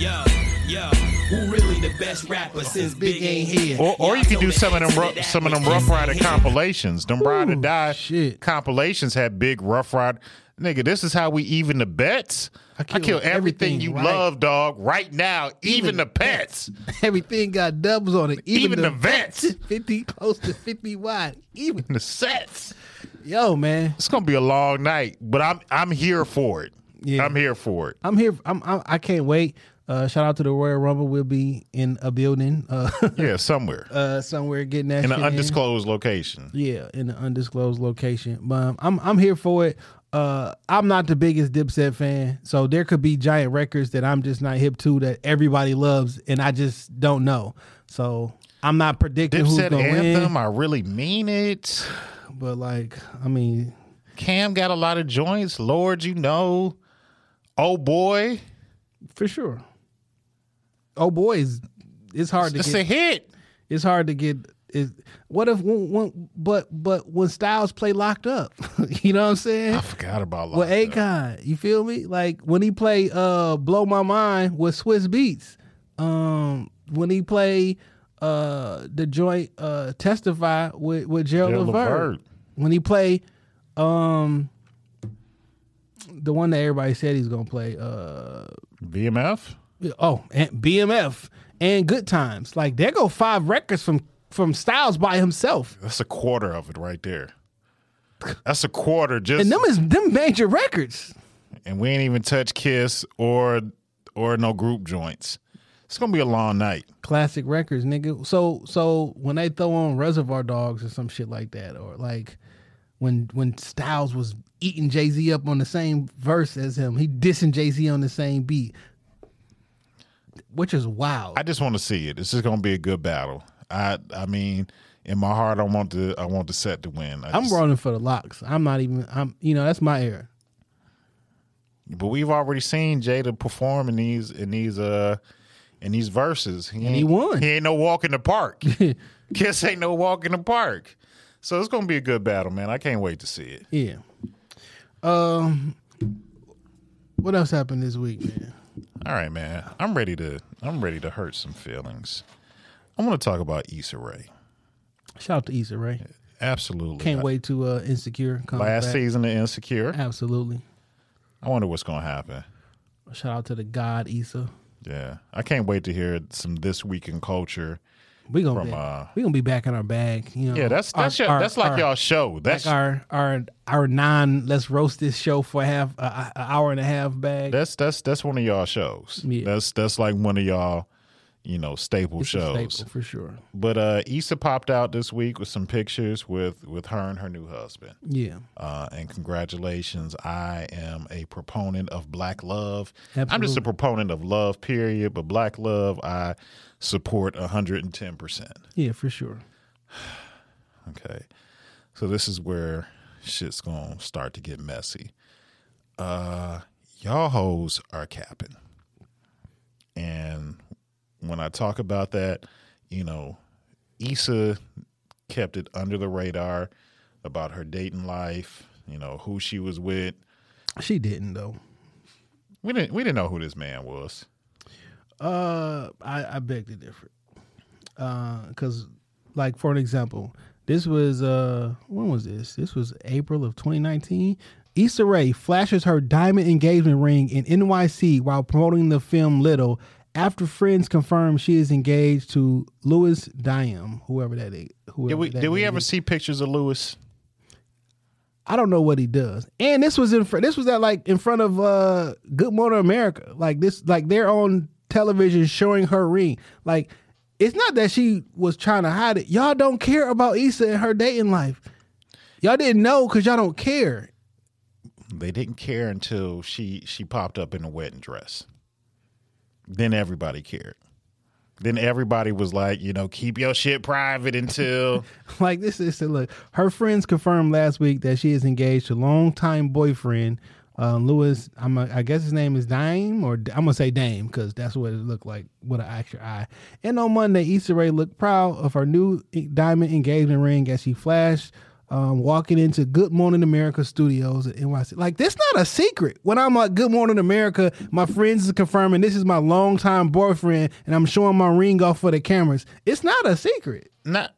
Who really the best rapper since Big ain't here? Or you could do some of them Rough Rider compilations. Them Ride or Die shit. compilations had big Rough Rider. Nigga, this is how we even the bets. I kill everything you right. love, dog. Right now, even the pets. Everything got doubles on it. Even the vets. 50 close to 50 wide. Even The sets. yo, man. It's gonna be a long night, but I'm here for it. Yeah. I'm here for it. I'm here. I can't wait. Shout out to the Royal Rumble. We'll be in a building, Yeah, somewhere somewhere getting that in shit an undisclosed location. Yeah, in an undisclosed location. But I'm here for it. I'm not the biggest Dipset fan, so there could be giant records that I'm just not hip to that everybody loves, and I just don't know. So I'm not predicting who's Dipset gonna Anthem, win. I really mean But like, I mean, Cam got a lot of joints. Lord, you know. Oh boy. for sure. Oh boy, it's hard to It's get. a hit. It's hard to get. What if but when Styles play Locked Up, you know what I'm saying? I forgot about With Akon, you feel me? Like when he play Blow My Mind with Swiss Beats, when he play the joint Testify with Gerald Levert, when he play the one that everybody said he's gonna play BMF. and BMF and Good Times, like there go 5 records from Styles by himself, That's a quarter of it right there. That's a quarter just, and them major records. and we ain't even touch Kiss or no group joints. It's gonna be a long night. Classic records, nigga. So when they throw on Reservoir Dogs or some shit like that, or like when Styles was eating Jay-Z up on the same verse as him, he dissing Jay-Z on the same beat, which is wild. I just want to see it. This is gonna be a good battle. I mean, in my heart, I want the set to win. I'm rolling for the Locks. I'm that's my era. But we've already seen Jada perform in these verses. He won. He ain't no walk in the park. Kiss ain't no walk in the park. So it's gonna be a good battle, man. I can't wait to see it. Yeah. What else happened this week, man? All right, man. I'm ready to hurt some feelings. I want to talk about Issa Rae. Shout out to Issa Rae. Absolutely. Can't wait to Insecure come Last back. season of Insecure. Absolutely. I wonder what's gonna happen. Shout out to the God Issa. Yeah, I can't wait to hear some This Week in Culture. We gonna be back in our bag. You know. Yeah, that's like y'all show. That's like our let's roast this show for an hour and a half bag. that's one of y'all shows. Yeah. That's like one of y'all, staple It's a shows. staple for sure. But Issa popped out this week with some pictures with her and her new husband. Yeah. And congratulations. I am a proponent of Black love. I'm just Absolutely. a proponent of love, period. But Black love, I support 110%. Yeah, for sure. Okay. So this is where shit's going to start to get messy. Y'all hoes are capping. And when I talk about that, Issa kept it under the radar about her dating life, who she was with. She didn't though. We didn't know who this man was. I beg to differ. Because, like, for an example, this was when was this? This was April of 2019. Issa Rae flashes her diamond engagement ring in NYC while promoting the film Little, after friends confirm she is engaged to Louis Diem, whoever that is. Did we ever see pictures of Louis? I don't know what he does. And this was in front of Good Morning America. Like they're on television showing her ring. Like, it's not that she was trying to hide it. Y'all don't care about Issa and her dating life. Y'all didn't know because y'all don't care. They didn't care until she popped up in a wedding dress. Then everybody cared. Then everybody was like, keep your shit private until. Like this is look. Her friends confirmed last week that she is engaged to longtime boyfriend Louis. I guess his name is Dame, or I'm gonna say Dame because that's what it looked like with an extra eye. And on Monday, Issa Rae looked proud of her new diamond engagement ring as she flashed. Walking into Good Morning America studios at NYC. Like, this not a secret. When I'm like, Good Morning America, my friends is confirming this is my longtime boyfriend, and I'm showing my ring off for the cameras. It's not a secret. Not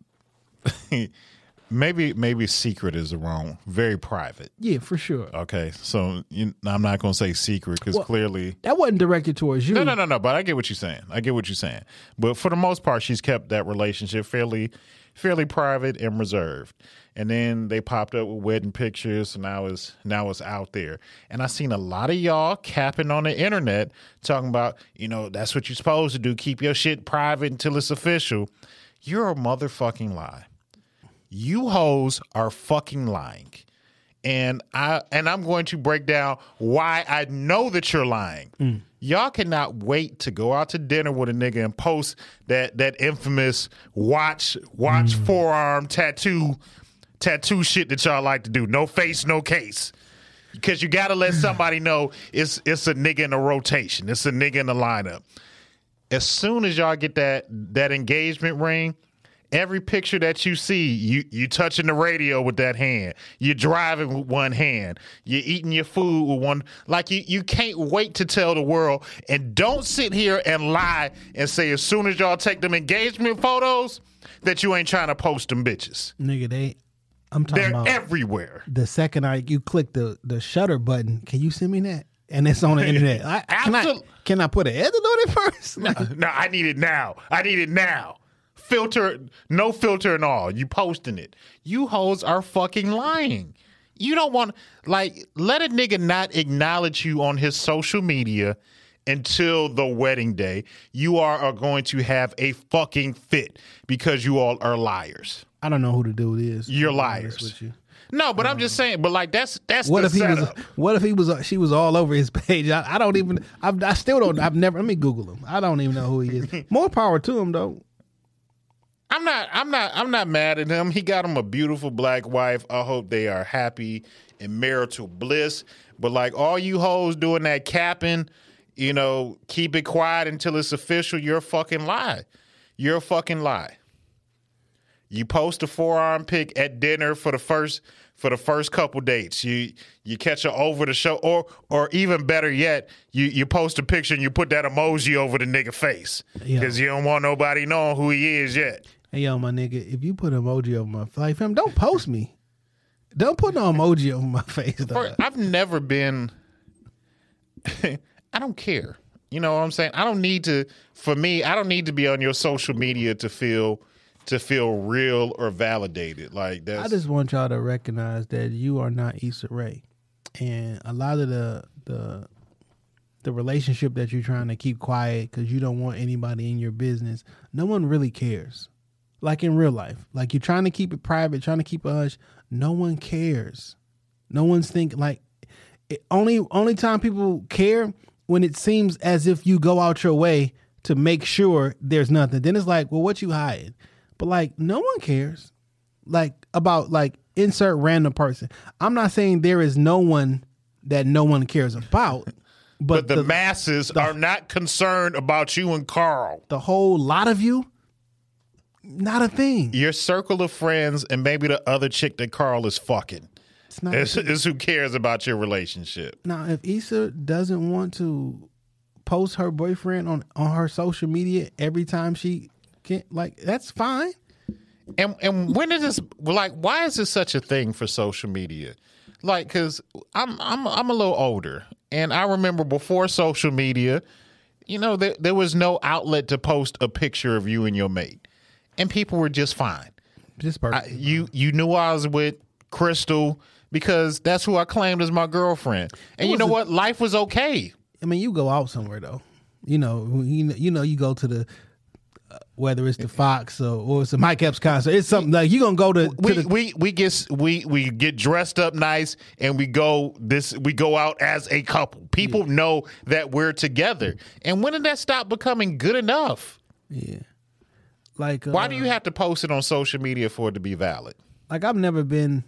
maybe secret is wrong. Very private. Yeah, for sure. Okay, so I'm not going to say secret because clearly that wasn't directed towards you. No. But I get what you're saying. But for the most part, she's kept that relationship fairly private and reserved. And then they popped up with wedding pictures, and now it's out there. And I seen a lot of y'all capping on the internet talking about, that's what you're supposed to do. Keep your shit private until it's official. You're a motherfucking lie. You hoes are fucking lying. And I'm going to break down why I know that you're lying. Y'all cannot wait to go out to dinner with a nigga and post that infamous watch forearm tattoo shit that y'all like to do. No face, no case. Because you got to let somebody know it's a nigga in the rotation. It's a nigga in the lineup. As soon as y'all get that engagement ring, every picture that you see, you touching the radio with that hand. You're driving with one hand. You're eating your food with one. Like, you can't wait to tell the world. And don't sit here and lie and say as soon as y'all take them engagement photos that you ain't trying to post them bitches. Nigga, I'm talking They're about everywhere. The second you click the shutter button, can you send me that? And it's on the internet. Can I put an edit on it first? No, I need it now. Filter, no filter and all. You posting it. You hoes are fucking lying. You don't want, let a nigga not acknowledge you on his social media until the wedding day. You are going to have a fucking fit because you all are liars. I don't know who the dude is. You're liars. With you. No, but I'm just saying. But that's what the if he setup. What if she was all over his page? I don't even. I still don't. I've never. Let me Google him. I don't even know who he is. More power to him though. I'm not mad at him. He got him a beautiful black wife. I hope they are happy in marital bliss. But all you hoes doing that capping, keep it quiet until it's official. You're a fucking lie. You're a fucking lie. You post a forearm pic at dinner for the first couple dates. You catch her over the show, or even better yet, you post a picture and you put that emoji over the nigga face because you don't want nobody knowing who he is yet. Hey, yo, my nigga, if you put an emoji over my face, fam, don't post me. Don't put no emoji over my face. I've never been. I don't care. You know what I'm saying? I don't need to. For me, I don't need to be on your social media to feel real or validated. I just want y'all to recognize that you are not Issa Rae, and a lot of the relationship that you're trying to keep quiet because you don't want anybody in your business. No one really cares. Like in real life, you're trying to keep it private, trying to keep it hush. No one cares. No one's thinking only time people care when it seems as if you go out your way to make sure there's nothing. Then it's well, what you hiding? But no one cares about insert random person. I'm not saying there is no one that no one cares about, but the masses are not concerned about you and Carl. The whole lot of you, not a thing. Your circle of friends and maybe the other chick that Carl is fucking is who cares about your relationship. Now, if Issa doesn't want to post her boyfriend on her social media every time she can, that's fine. And when is this why is this such a thing for social media? Cause I'm a little older, and I remember before social media, there was no outlet to post a picture of you and your mate, and people were just fine. Just perfect. You knew I was with Crystal because that's who I claimed as my girlfriend, and you know what? Life was okay. I mean, you go out somewhere though. You go to the. Whether it's the Fox or it's a Mike Epps concert, it's something you're gonna go to. We get dressed up nice and we go out as a couple. People know that we're together. And when did that stop becoming good enough? Yeah. Like, Why do you have to post it on social media for it to be valid? Like, I've never been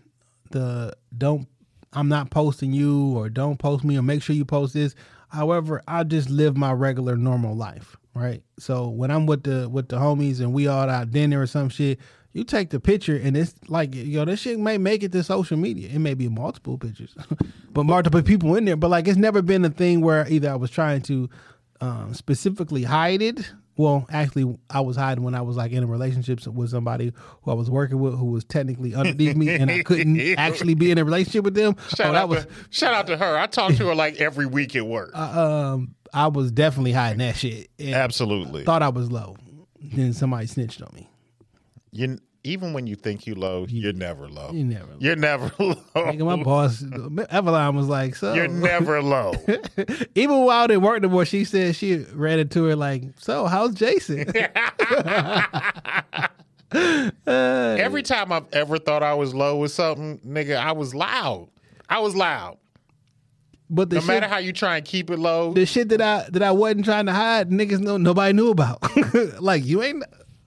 I'm not posting you, or don't post me, or make sure you post this. However, I just live my regular normal life, right? So when I'm with the homies and we all out dinner or some shit, you take the picture and it's like, this shit may make it to social media. It may be multiple pictures, but multiple people in there. But like, it's never been a thing where either I was trying to specifically hide it. Well, actually, I was hiding when I was like in a relationship with somebody who I was working with who was technically underneath me, and I couldn't actually be in a relationship with them. Shout out to her. I talk to her like every week at work. I was definitely hiding that shit. Absolutely. Thought I was low. Then somebody snitched on me. Even when you think you low, you're never low. You're never low. Nigga, my boss, Eveline, was like, so. You're never low. Even while I didn't work no more, she said she read it to her like, so how's Jason? Every time I've ever thought I was low with something, nigga, I was loud. But no matter how you try and keep it low. The shit that I wasn't trying to hide, niggas nobody knew about. Like, you ain't.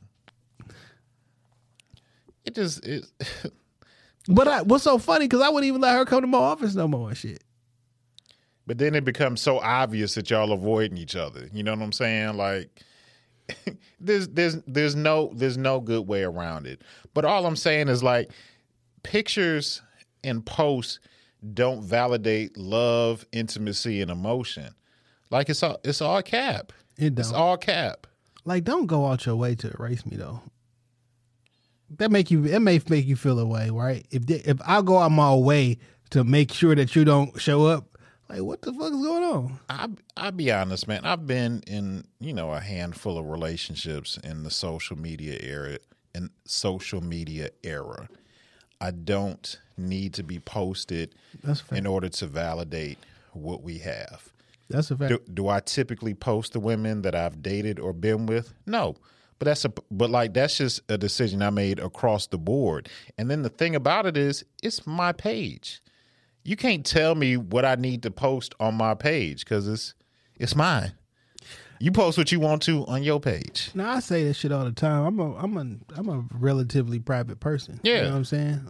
But what's so funny, because I wouldn't even let her come to my office no more and shit. But then it becomes so obvious that y'all avoiding each other. You know what I'm saying? Like, there's no good way around it. But all I'm saying is, like, pictures and posts don't validate love, intimacy, and emotion. Like, it's all cap. It don't. It's all cap. Like, don't go out your way to erase me though. It may make you feel away, right? If I go out my way to make sure that you don't show up, like, what the fuck is going on? I'll be honest, man. I've been in, a handful of relationships in the social media era. I don't need to be posted in order to validate what we have. That's a fact. Do I typically post the women that I've dated or been with? No. But that's just a decision I made across the board. And then the thing about it is, it's my page. You can't tell me what I need to post on my page because it's mine. You post what you want to on your page. Now, I say that shit all the time. I'm a relatively private person. Yeah. You know what I'm saying?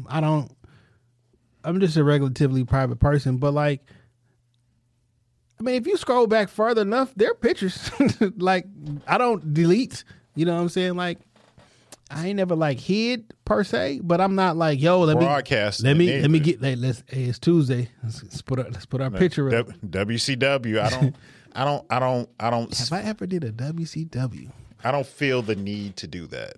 I'm just a relatively private person, but like, I mean, if you scroll back further enough, there are pictures. Like, I don't delete. You know what I'm saying? Like, I ain't never like hid per se, but I'm not like, yo, let me get. It's Tuesday. Let's put our picture up. WCW. I don't. Have I ever did a WCW? I don't feel the need to do that.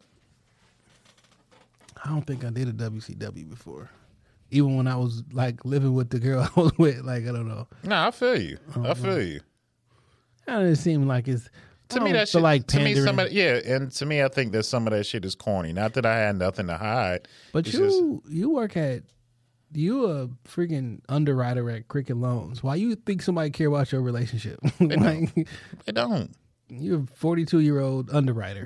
I don't think I did a WCW before. Even when I was like living with the girl I was with, like, I don't know. No, I feel you. I feel you. It doesn't seem like it's. To me, that shit. Like, to me, and to me, I think that some of that shit is corny. Not that I had nothing to hide. But you a freaking underwriter at Cricket Loans. Why you think somebody care about your relationship? They don't. You're a 42-year-old underwriter,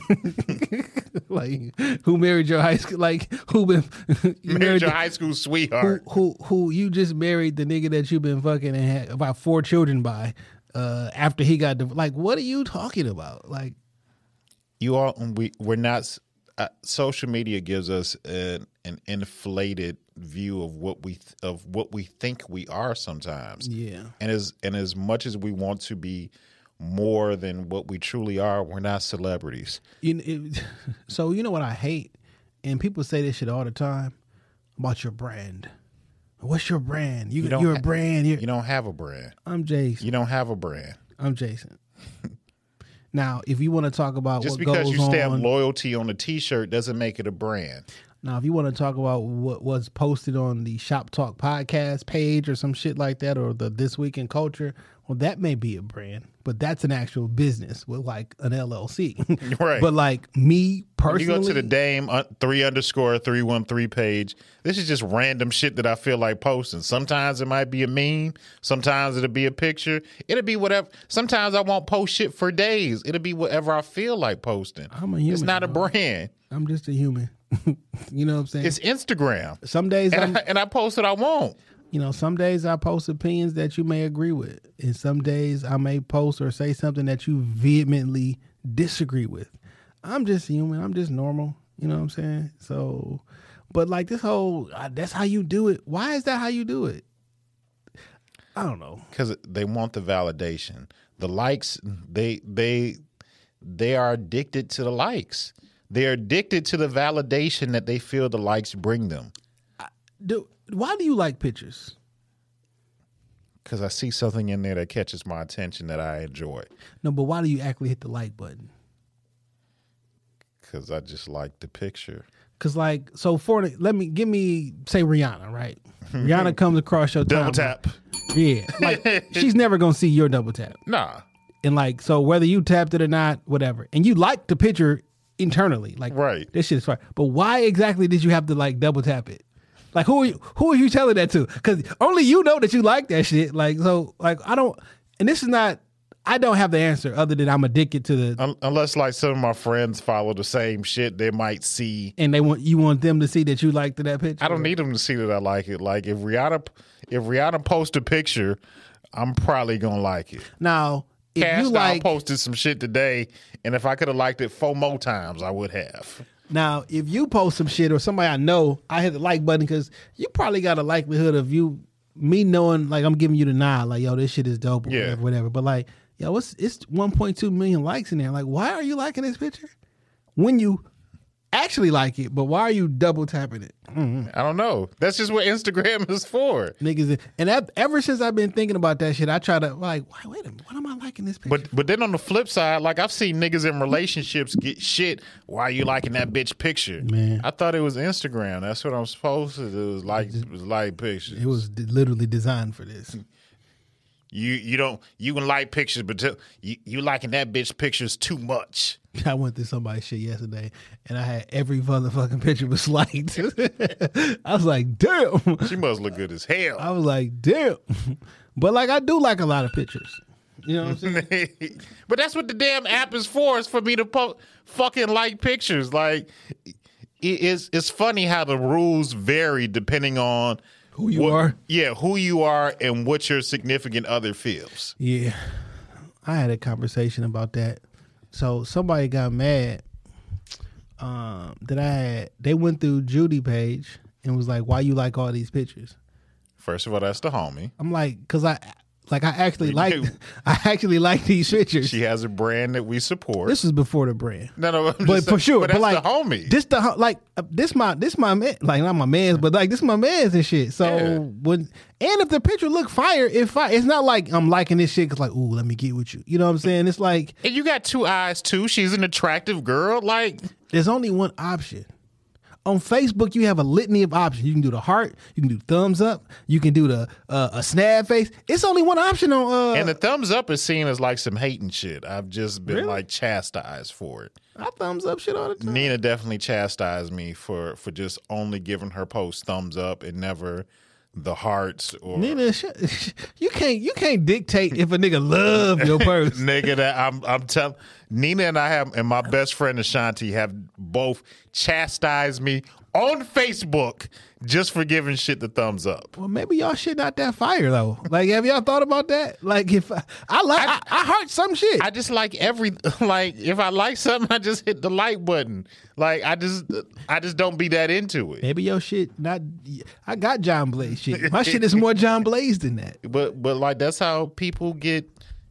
like, who married your high school, like, married your high school sweetheart, who you just married the nigga that you've been fucking and had about 4 children by, after he got like, what are you talking about? Like, we're not. Social media gives us an inflated view of what we think we are sometimes. Yeah, and as much as we want to be more than what we truly are, we're not celebrities. So you know what I hate, and people say this shit all the time about your brand. What's your brand? You're a brand. You don't have a brand. I'm Jason. You don't have a brand. I'm Jason. Now, if you want to talk about just what goes on, because you stamp loyalty on a T-shirt doesn't make it a brand. Now, if you want to talk about what was posted on the Shop Talk podcast page or some shit like that, or the This Week in Culture, well, that may be a brand, but that's an actual business with like an LLC. Right. But like me personally, when you go to the Dame 3_313 page, this is just random shit that I feel like posting. Sometimes it might be a meme. Sometimes it'll be a picture. It'll be whatever. Sometimes I won't post shit for days. It'll be whatever I feel like posting. I'm a human. It's not a brand. I'm just a human. You know what I'm saying? It's Instagram. Some days I post what I want. You know, some days I post opinions that you may agree with, and some days I may post or say something that you vehemently disagree with. I'm just human. I'm just normal. You know what I'm saying? So, but like this whole, that's how you do it. Why is that how you do it? I don't know. Because they want the validation. The likes, they are addicted to the likes. They're addicted to the validation that they feel the likes bring them. Why do you like pictures? Because I see something in there that catches my attention that I enjoy. No, but why do you actually hit the like button? Because I just like the picture. Because like, so give me say Rihanna, right? Rihanna comes across your double timeline. tap. Yeah, like she's never gonna see your double tap. Nah. And like, so whether you tapped it or not, whatever, and you like the picture internally, like, right, this shit is fine. But why exactly did you have to like double tap it? Like, who are you telling that to? Because only you know that you like that shit. Like, so like I don't have the answer other than I'm addicted to the. Unless like some of my friends follow the same shit, they might see, and you want them to see that you liked that picture. I don't need them to see that I like it. Like if Rihanna posts a picture, I'm probably gonna like it. Now, if Cash you like, posted some shit today, and if I could have liked it 4 more times, I would have. Now, if you post some shit or somebody I know, I hit the like button because you probably got a likelihood of me knowing, like I'm giving you the nod, like yo, this shit is dope, or whatever. But like, yo, it's 1.2 million likes in there. Like, why are you liking this picture when you actually like it? But why are you double tapping it? Mm-hmm. I don't know. That's just what Instagram is for, niggas. And ever since I've been thinking about that shit, I try to like, wait a minute, what am I liking this picture? But then on the flip side, like I've seen niggas in relationships get shit. Why are you liking that bitch picture? Man, I thought it was Instagram. That's what I'm supposed to do. It was like pictures. It was literally designed for this. You can like pictures, but you liking that bitch pictures too much. I went through somebody's shit yesterday, and I had every motherfucking picture was liked. I was like, damn. She must look good as hell. I was like, damn. But like, I do like a lot of pictures. You know what I'm saying? But that's what the damn app is for. Is for me to fucking like pictures. Like, it's funny how the rules vary depending on who you are. Yeah, who you are and what your significant other feels. Yeah. I had a conversation about that. So somebody got mad that they went through Judy page and was like, why you like all these pictures? First of all, that's the homie. I'm like, because I actually like these pictures. She has a brand that we support. This is before the brand. No, but for sure. But that's like, the homie. This my man, like not my man's, but like this my man's and shit. So if the picture look fire, it's not like I'm liking this shit because like, ooh, let me get with you. You know what I'm saying? It's like, and you got 2 eyes too. She's an attractive girl. Like, there's only one option. On Facebook, you have a litany of options. You can do the heart. You can do thumbs up. You can do the a snap face. It's only one option on. And the thumbs up is seen as like some hating shit. I've just been like chastised for it. I thumbs up shit all the time. Nina definitely chastised me for just only giving her post thumbs up and never the hearts. Or Nina, you can't dictate if a nigga love your post. Nigga, that I'm telling Nina and my best friend Ashanti have both chastised me on Facebook just for giving shit the thumbs up. Well, maybe y'all shit not that fire though. Like, have y'all thought about that? Like, if I heart some shit. I just like if I like something, I just hit the like button. Like, I just don't be that into it. Maybe your shit not. I got John Blaze shit. My shit is more John Blaze than that. But like that's how people get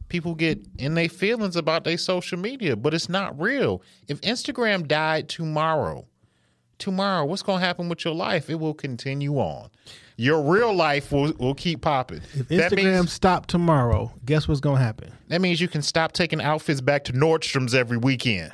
in their feelings about their social media. But it's not real. If Instagram died tomorrow, what's going to happen with your life? It will continue on. Your real life will keep popping. If Instagram stopped tomorrow, guess what's going to happen? That means you can stop taking outfits back to Nordstrom's every weekend.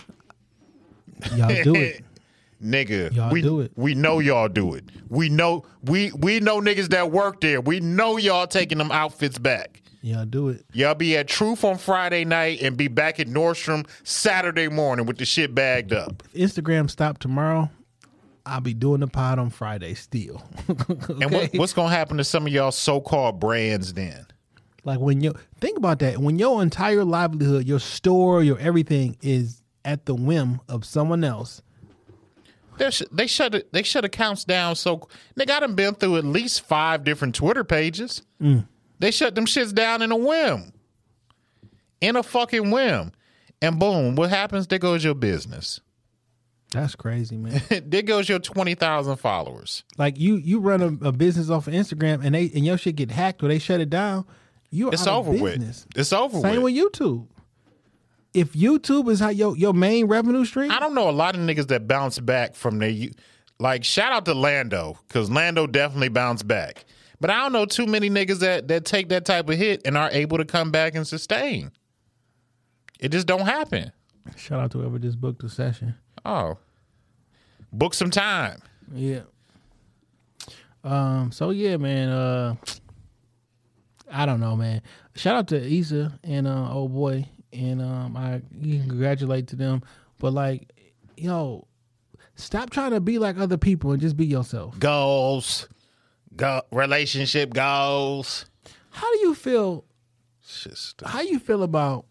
Y'all do it. Nigga, y'all do it. We know y'all do it. We know niggas that work there. We know y'all taking them outfits back. Y'all do it. Y'all be at Truth on Friday night and be back at Nordstrom Saturday morning with the shit bagged up. If Instagram stopped tomorrow, I'll be doing the pod on Friday still. Okay? And what's going to happen to some of y'all so-called brands then? Like think about that. When your entire livelihood, your store, your everything is at the whim of someone else. They shut accounts down. So nigga, I done been through at least 5 different Twitter pages. They shut them shits down in a whim. In a fucking whim. And boom, what happens? There goes your business. That's crazy, man. There goes your 20,000 followers. Like you run a business off of Instagram and your shit get hacked or they shut it down. It's over with. It's over with. Same with YouTube. If YouTube is how your main revenue stream, I don't know a lot of niggas that bounce back from their like. Shout out to Lando because Lando definitely bounced back. But I don't know too many niggas that take that type of hit and are able to come back and sustain. It just don't happen. Shout out to whoever just booked the session. Oh, book some time. Yeah. So yeah, man. I don't know, man. Shout out to Issa and old boy, and I congratulate to them. But like, yo, stop trying to be like other people and just be yourself. Relationship goals. How do you feel? How you feel about?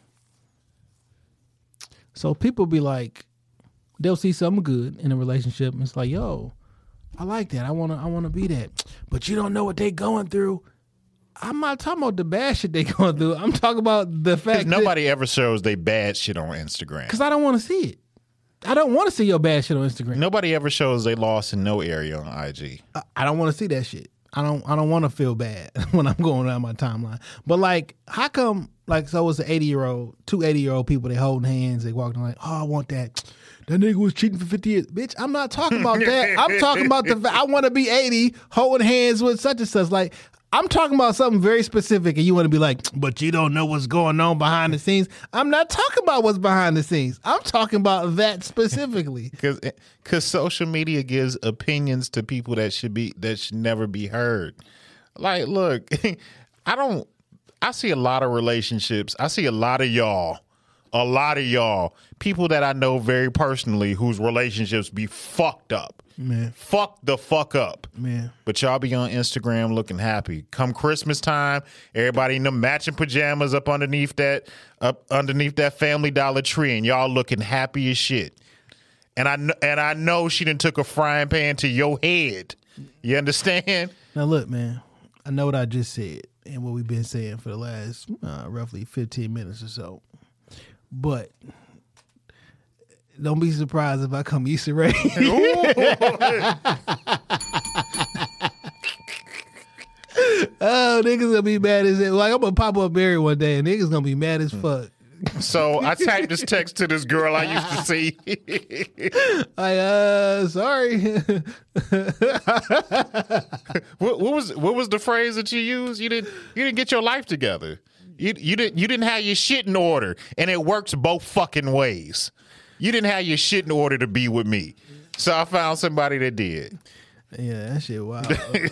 So people be like, they'll see something good in a relationship, and it's like, yo, I like that. I wanna be that. But you don't know what they going through. I'm not talking about the bad shit they going through. I'm talking about the fact nobody ever shows they bad shit on Instagram. Because I don't want to see it. I don't want to see your bad shit on Instagram. Nobody ever shows they lost in no area on IG. I don't want to see that shit. I don't want to feel bad when I'm going down my timeline. But like, how come? Like, so it's an 80-year-old, two 80-year-old people. They holding hands. They walking like, oh, I want that. That nigga was cheating for 50 years. Bitch, I'm not talking about that. I'm talking about I want to be 80, holding hands with such and such. Like, I'm talking about something very specific, and you want to be like, but you don't know what's going on behind the scenes. I'm not talking about what's behind the scenes. I'm talking about that specifically. Because social media gives opinions to people that should never be heard. Like, look, I see a lot of relationships. I see a lot of y'all, people that I know very personally whose relationships be fucked up. Man. Fuck the fuck up. Man. But y'all be on Instagram looking happy. Come Christmas time, everybody in the matching pajamas up underneath that Family Dollar tree, and y'all looking happy as shit. And I know she done took a frying pan to your head. You understand? Now look, man, I know what I just said and what we've been saying for the last roughly 15 minutes or so. But don't be surprised if I come Issa Rae. Oh, niggas gonna be mad as hell. Like, I'm gonna pop up Barry one day and niggas gonna be mad as fuck. So I typed this text to this girl I used to see. Sorry. What was the phrase that you used? You didn't get your life together. You didn't have your shit in order, and it works both fucking ways. You didn't have your shit in order to be with me, so I found somebody that did. Yeah, that shit wild.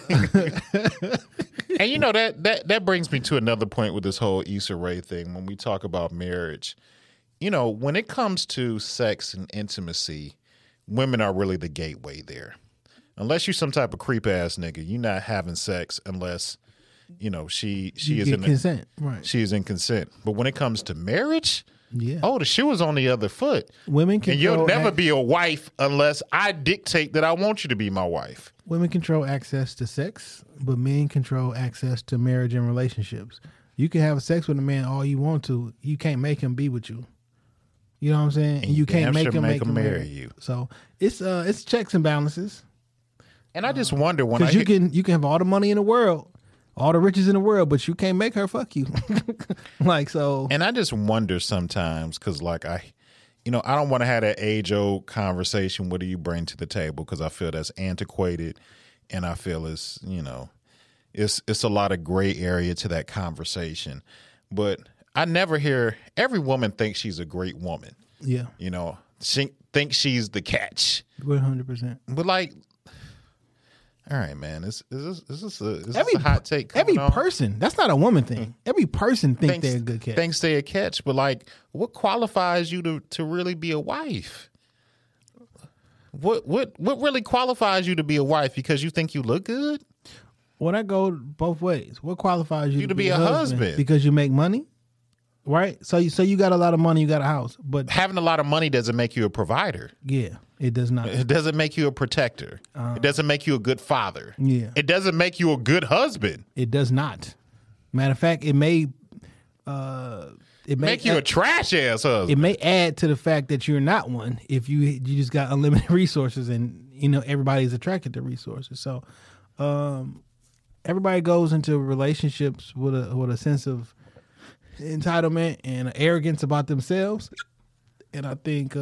And you know that brings me to another point with this whole Issa Rae thing. When we talk about marriage, you know, when it comes to sex and intimacy, women are really the gateway there. Unless you're some type of creep ass nigga, you're not having sex unless, you know, she is in consent. Right. She is in consent. But when it comes to marriage, yeah. Oh, the shoe is on the other foot. Women control. And you'll never be a wife unless I dictate that I want you to be my wife. Women control access to sex, but men control access to marriage and relationships. You can have sex with a man all you want to. You can't make him be with you. You know what I'm saying? And you can't make him marry you. So it's checks and balances. And I just wonder when you can have all the money in the world, all the riches in the world, but you can't make her fuck you. Like, so. And I just wonder sometimes, because like I don't want to have that age-old conversation, what do you bring to the table? Because I feel that's antiquated, and I feel it's a lot of gray area to that conversation. But I never hear, every woman thinks she's a great woman. Yeah. You know, she thinks she's the catch. 100%. But like, all right, man. Is this a hot take? Every person, that's not a woman thing. Every person thinks they're a good catch. Thinks they're a catch, but like, what qualifies you to really be a wife? What really qualifies you to be a wife? Because you think you look good? Well, that goes both ways. What qualifies you to be a husband? Because you make money, right? So you got a lot of money, you got a house, but having a lot of money doesn't make you a provider. Yeah. It does not. It doesn't make you a protector. It doesn't make you a good father. Yeah. It doesn't make you a good husband. It does not. Matter of fact, it may Make you a trash ass husband. It may add to the fact that you're not one if you just got unlimited resources and everybody's attracted to resources. So everybody goes into relationships with a sense of entitlement and arrogance about themselves, and I think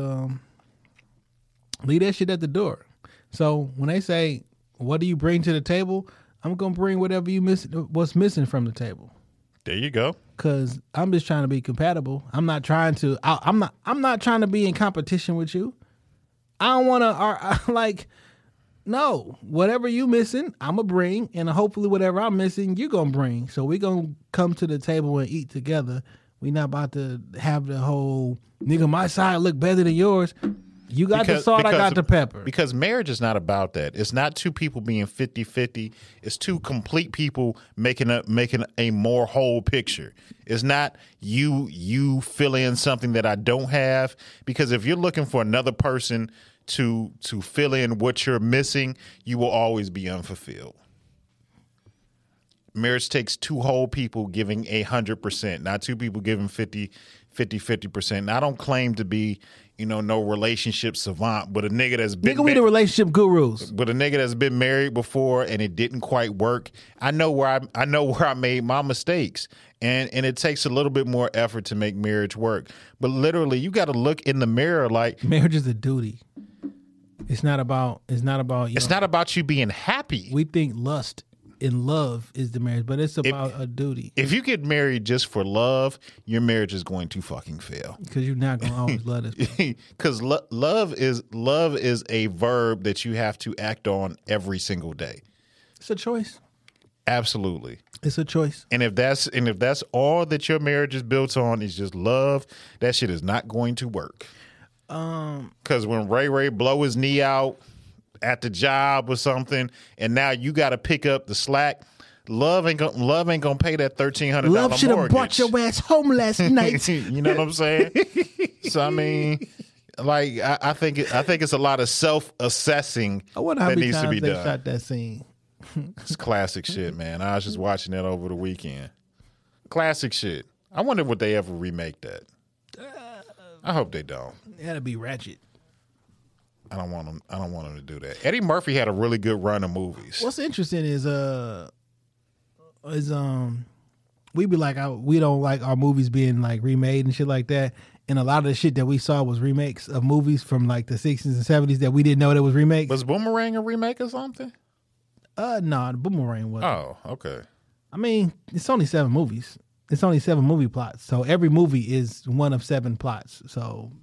leave that shit at the door. So when they say, "What do you bring to the table?" I'm gonna bring whatever what's missing from the table. There you go. Cause I'm just trying to be compatible. I'm not trying to. I'm not trying to be in competition with you. I don't want to. No, whatever you missing, I'm gonna bring, and hopefully whatever I'm missing, you gonna bring. So we gonna come to the table and eat together. We not about to have the whole nigga. My side look better than yours. You got the salt, I got the pepper. Because marriage is not about that. It's not two people being 50-50. It's two complete people making a more whole picture. It's not you fill in something that I don't have. Because if you're looking for another person to fill in what you're missing, you will always be unfulfilled. Marriage takes two whole people giving 100%, not two people giving 50%. And I don't claim to be, no relationship savant, but a nigga that's been we the relationship gurus. But a nigga that's been married before and it didn't quite work. I know where I made my mistakes, and it takes a little bit more effort to make marriage work. But literally, you got to look in the mirror like marriage is a duty. It's not about. It's not about you being happy. We think lust and love is the marriage, but it's about a duty. If you get married just for love, your marriage is going to fucking fail. Because you're not going to always love this. Because love is a verb that you have to act on every single day. It's a choice. Absolutely. It's a choice. And if that's all that your marriage is built on is just love, that shit is not going to work. Because when Ray blow his knee out at the job or something, and now you got to pick up the slack. Love ain't gonna pay that $1,300 mortgage. Love should have brought your ass home last night. You know what I'm saying? So I mean, like I think it's a lot of self-assessing that needs to be done. They shot that scene. It's classic shit, man. I was just watching that over the weekend. Classic shit. I wonder would they ever remake that. I hope they don't. That'd be ratchet. I don't want them to do that. Eddie Murphy had a really good run of movies. What's interesting is we be like we don't like our movies being like remade and shit like that. And a lot of the shit that we saw was remakes of movies from like the 60s and 70s that we didn't know that was remakes. Was Boomerang a remake or something? No, Boomerang wasn't. Oh, okay. I mean, it's only 7 movies. It's only 7 movie plots. So every movie is one of 7 plots. So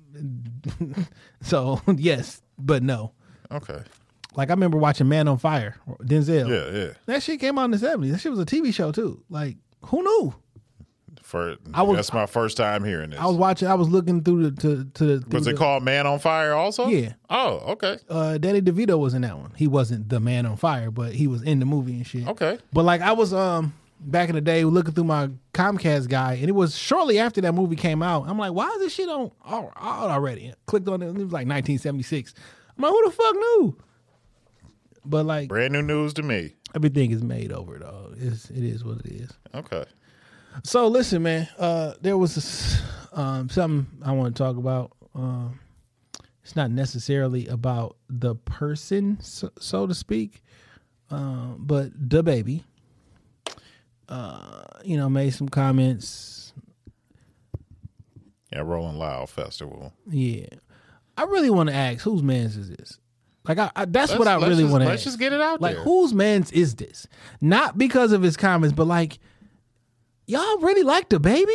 yes, but no. Okay. Like I remember watching Man on Fire, Denzel. Yeah. That shit came out in the 70s. That shit was a TV show too. Like, who knew? That's my first time hearing this. I was looking through the Was it called Man on Fire also? Yeah. Oh, okay. Danny DeVito was in that one. He wasn't the Man on Fire, but he was in the movie and shit. Okay. But like I was back in the day looking through my Comcast guy, and it was shortly after that movie came out. I'm like, why is this shit on already? Clicked on it. It was like 1976. I'm like, who the fuck knew? But like, brand new news to me. Everything is made over, though. It is what it is. Okay. So listen, man. There was something I want to talk about. It's not necessarily about the person, so to speak, but the baby. Made some comments. Yeah, Rolling Loud Festival. Yeah, I really want to ask, whose man's is this? Like, that's what I really want to ask. Let's just get it out there. Like, whose man's is this? Not because of his comments, but like, y'all really like the baby?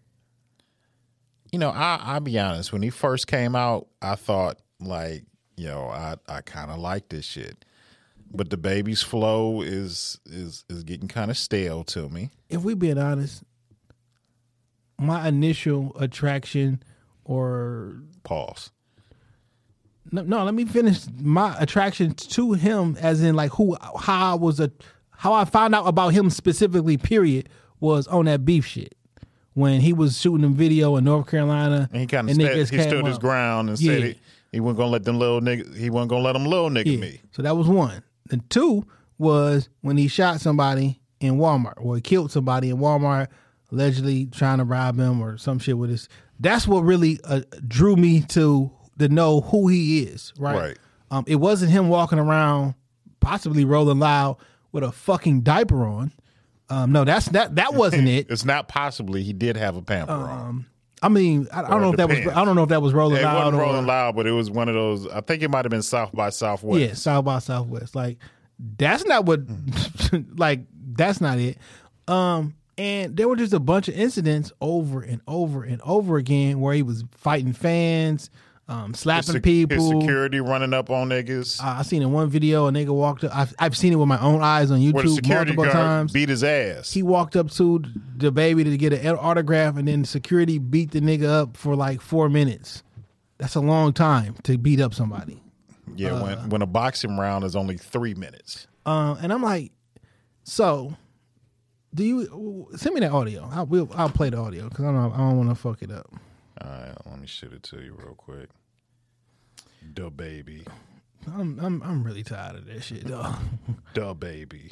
I'll be honest. When he first came out, I thought like, I kind of like this shit. But the baby's flow is getting kind of stale to me. If we being honest, my initial attraction or pause. No, let me finish. My attraction to him, as in like how I found out about him specifically, period, was on that beef shit. When he was shooting a video in North Carolina, and he kind of stood his ground and said he wasn't gonna let them little niggas. He wasn't gonna let them little nigga me. So that was one. And 2 was when he shot somebody in Walmart, or he killed somebody in Walmart allegedly trying to rob him or some shit with his. That's what really drew me to know who he is, right? It wasn't him walking around possibly rolling loud with a fucking diaper on. No, that wasn't it. It's not possibly. He did have a pamper on. I mean, I don't know if that was. I don't know if that was rolling loud. It wasn't rolling loud, but it was one of those. I think it might have been South by Southwest. Yeah, South by Southwest. Like that's not what. Like that's not it. And there were just a bunch of incidents over and over and over again where he was fighting fans, slapping people. His security running up on niggas. I seen in one video a nigga walked up. I've seen it with my own eyes on YouTube where the security multiple guard times. Beat his ass. He walked up to the baby to get an autograph, and then security beat the nigga up for like 4 minutes. That's a long time to beat up somebody. Yeah, when a boxing round is only 3 minutes. And I'm like, so do you send me that audio? I'll play the audio because I don't want to fuck it up. All right, let me shoot it to you real quick. Da baby. I'm really tired of that shit, though. Da baby.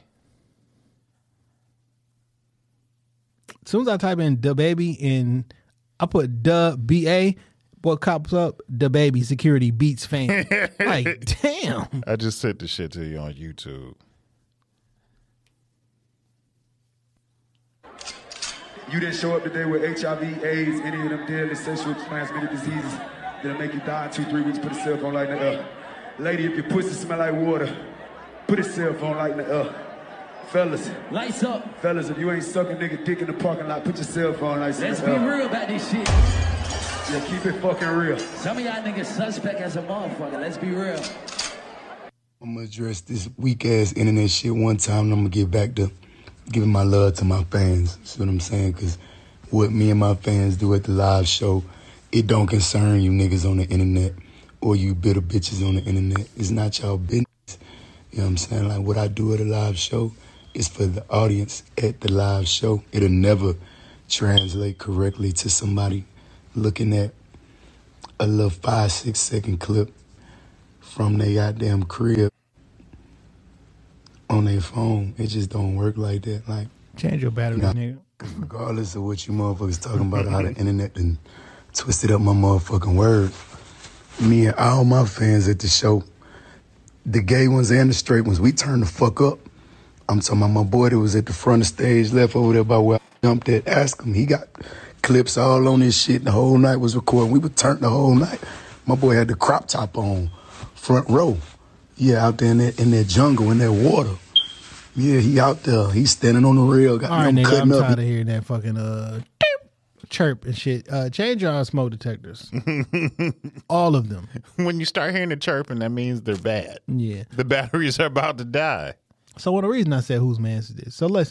As soon as I type in da baby and I put da BA, what pops up? Da baby security beats fan. Like, damn. I just sent the shit to you on YouTube. You didn't show up today with HIV, AIDS, any of them deadly sexually transmitted diseases that'll make you die in 2-3 weeks. Put a cell phone light in the air. Lady, if your pussy smell like water, put a cell phone light in the air. Fellas. Lights up. Fellas, if you ain't sucking nigga dick in the parking lot, put your cell phone lights in the air. Let's be real about this shit. Yeah, keep it fucking real. Some of y'all niggas suspect as a motherfucker. Let's be real. I'm gonna address this weak ass internet shit one time, and I'm gonna get back to giving my love to my fans. See what I'm saying? Because what me and my fans do at the live show, it don't concern you niggas on the internet or you bitter bitches on the internet. It's not y'all business. You know what I'm saying? Like what I do at a live show is for the audience at the live show. It'll never translate correctly to somebody looking at a little 5-6 second clip from their goddamn crib on their phone. It just don't work like that. Like, change your battery, nigga. Regardless of what you motherfuckers talking about, how the internet and twisted up my motherfucking word. Me and all my fans at the show, the gay ones and the straight ones, we turned the fuck up. I'm talking about my boy that was at the front of the stage, left over there by where I jumped at. Ask him. He got clips all on his shit. The whole night was recording. We were turned the whole night. My boy had the crop top on, front row. Yeah, out there in that jungle, in that water. Yeah, he out there. He's standing on the rail. Got all right, nigga, I'm up. tired of hearing that fucking chirp and shit. Change your smoke detectors. All of them. When you start hearing the chirping, that means they're bad. Yeah. The batteries are about to die. So one of the reasons I said whose man's is this. So let's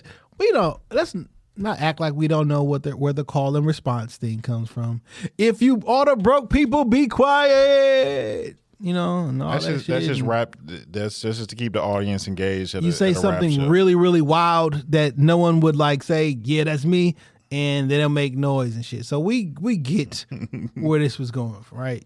not act like we don't know where the call and response thing comes from. If you order broke people, be quiet. You know, and all that shit. That's just rap. That's just to keep the audience engaged. You say something really, really wild that no one would like say, yeah, that's me, and then they'll make noise and shit. So we get where this was going, right?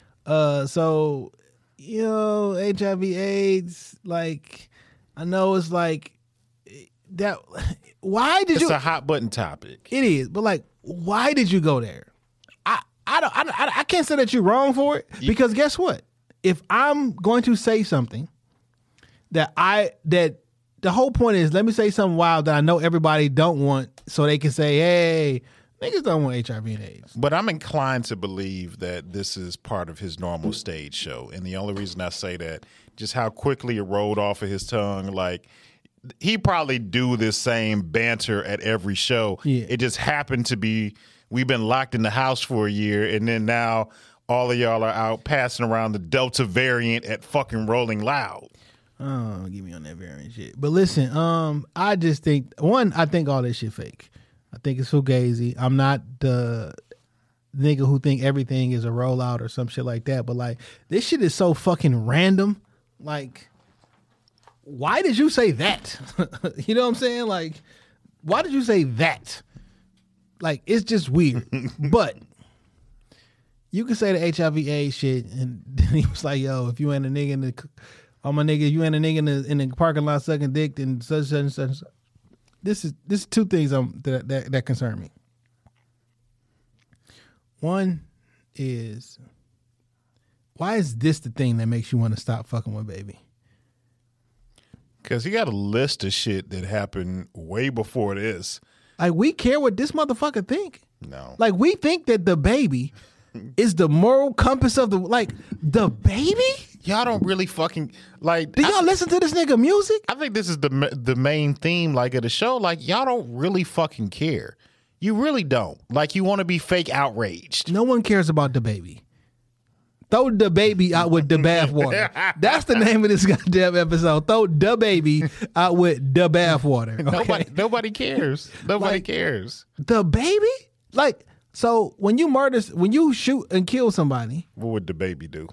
So, you know, HIV/AIDS, like, I know it's like that. Why did It's a hot button topic. It is, but like, why did you go there? I can't say that you're wrong for it because guess what? If I'm going to say something that the whole point is, let me say something wild that I know everybody don't want, so they can say, hey, niggas don't want HIV and AIDS. But I'm inclined to believe that this is part of his normal stage show, and the only reason I say that, just how quickly it rolled off of his tongue, like. He probably do this same banter at every show. Yeah. It just happened to be we've been locked in the house for a year, and then now all of y'all are out passing around the Delta variant at fucking Rolling Loud. Oh, get me on that variant shit. But listen, I just think I think all this shit fake. I think it's fugazi. I'm not the nigga who think everything is a rollout or some shit like that. But like, this shit is so fucking random. Like, why did you say that? You know what I'm saying? Like, why did you say that? Like, it's just weird. But you can say the HIV/AIDS shit, and then he was like, "Yo, if you ain't a nigga in the, oh my nigga, you ain't a nigga in the parking lot sucking dick, then such and such." this is two things that concern me. One is, why is this the thing that makes you want to stop fucking with Baby? Because he got a list of shit that happened way before this. Like, we care what this motherfucker think. No. Like, we think that the Baby is the moral compass of the Baby? Y'all don't really fucking, like... Do y'all listen to this nigga music? I think this is the main theme, like, of the show. Like, y'all don't really fucking care. You really don't. Like, you want to be fake outraged. No one cares about the Baby. Throw the Baby out with the bathwater. That's the name of this goddamn episode. Throw the Baby out with the bathwater. Okay? Nobody cares. Nobody cares. The Baby? Like, so when you shoot and kill somebody, what would the Baby do?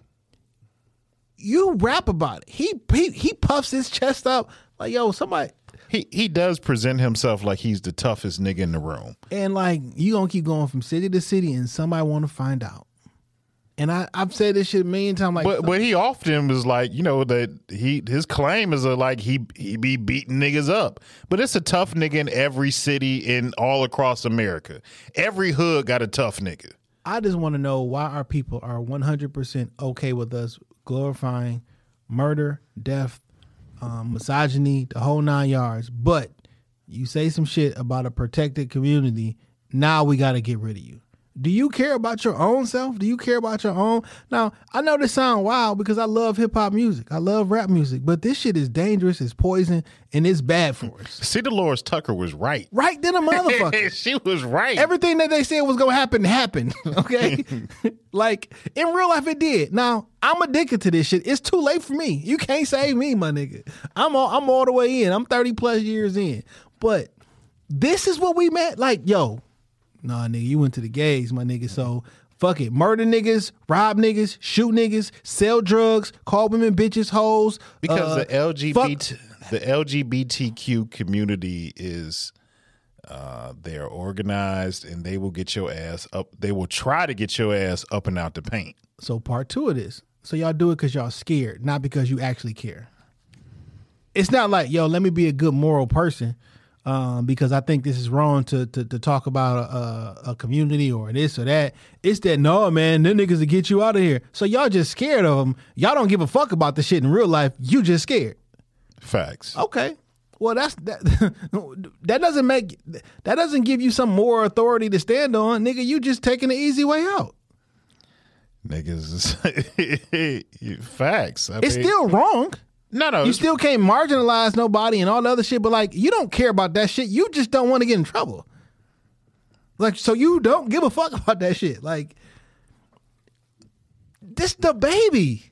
You rap about it. He puffs his chest up like, yo, somebody. He does present himself like he's the toughest nigga in the room. And like, you gonna keep going from city to city and somebody want to find out. And I've said this shit a million times. Like, but he often was like, you know, that his claim is like he be beating niggas up. But it's a tough nigga in every city in all across America. Every hood got a tough nigga. I just want to know why our people are 100% okay with us glorifying murder, death, misogyny, the whole 9 yards. But you say some shit about a protected community, now we got to get rid of you. Do you care about your own self? Do you care about your own? Now, I know this sounds wild because I love hip-hop music. I love rap music. But this shit is dangerous, it's poison, and it's bad for us. See, Dolores Tucker was right. Right then a motherfucker. She was right. Everything that they said was going to happen, happened. Okay? Like, in real life, it did. Now, I'm addicted to this shit. It's too late for me. You can't save me, my nigga. I'm all the way in. I'm 30-plus years in. But this is what we meant. Like, yo, nah, nigga, you went to the gays, my nigga. So fuck it. Murder niggas, rob niggas, shoot niggas, sell drugs, call women bitches, hoes. Because the LGBTQ community is they're organized and they will get your ass up. They will try to get your ass up and out the paint. So part 2 of this. So y'all do it because y'all scared, not because you actually care. It's not like, yo, let me be a good moral person. Because I think this is wrong to talk about a community or this or that. It's that, no, man, them niggas will get you out of here. So y'all just scared of them. Y'all don't give a fuck about the shit in real life. You just scared. Facts. Okay. Well, that doesn't give you some more authority to stand on. Nigga, you just taking the easy way out. Niggas, facts. It's still wrong. No. You still can't marginalize nobody and all the other shit, but like, you don't care about that shit. You just don't want to get in trouble. Like, so you don't give a fuck about that shit. Like, this the Baby.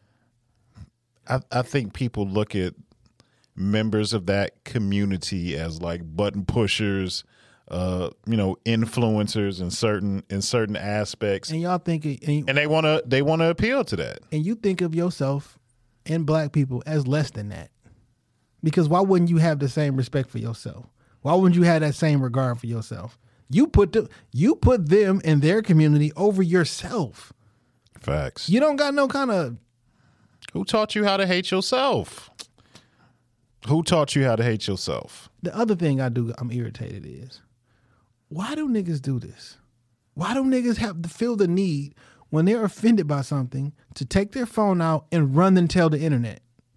I think people look at members of that community as like button pushers, influencers in certain aspects. And y'all think and they want to appeal to that. And you think of yourself and black people as less than that. Because why wouldn't you have the same respect for yourself? Why wouldn't you have that same regard for yourself? You put them and their community over yourself. Facts. You don't got no kind of... Who taught you how to hate yourself? Who taught you how to hate yourself? The other thing I'm irritated is, why do niggas do this? Why do niggas have to feel the need when they're offended by something to take their phone out and run and tell the internet?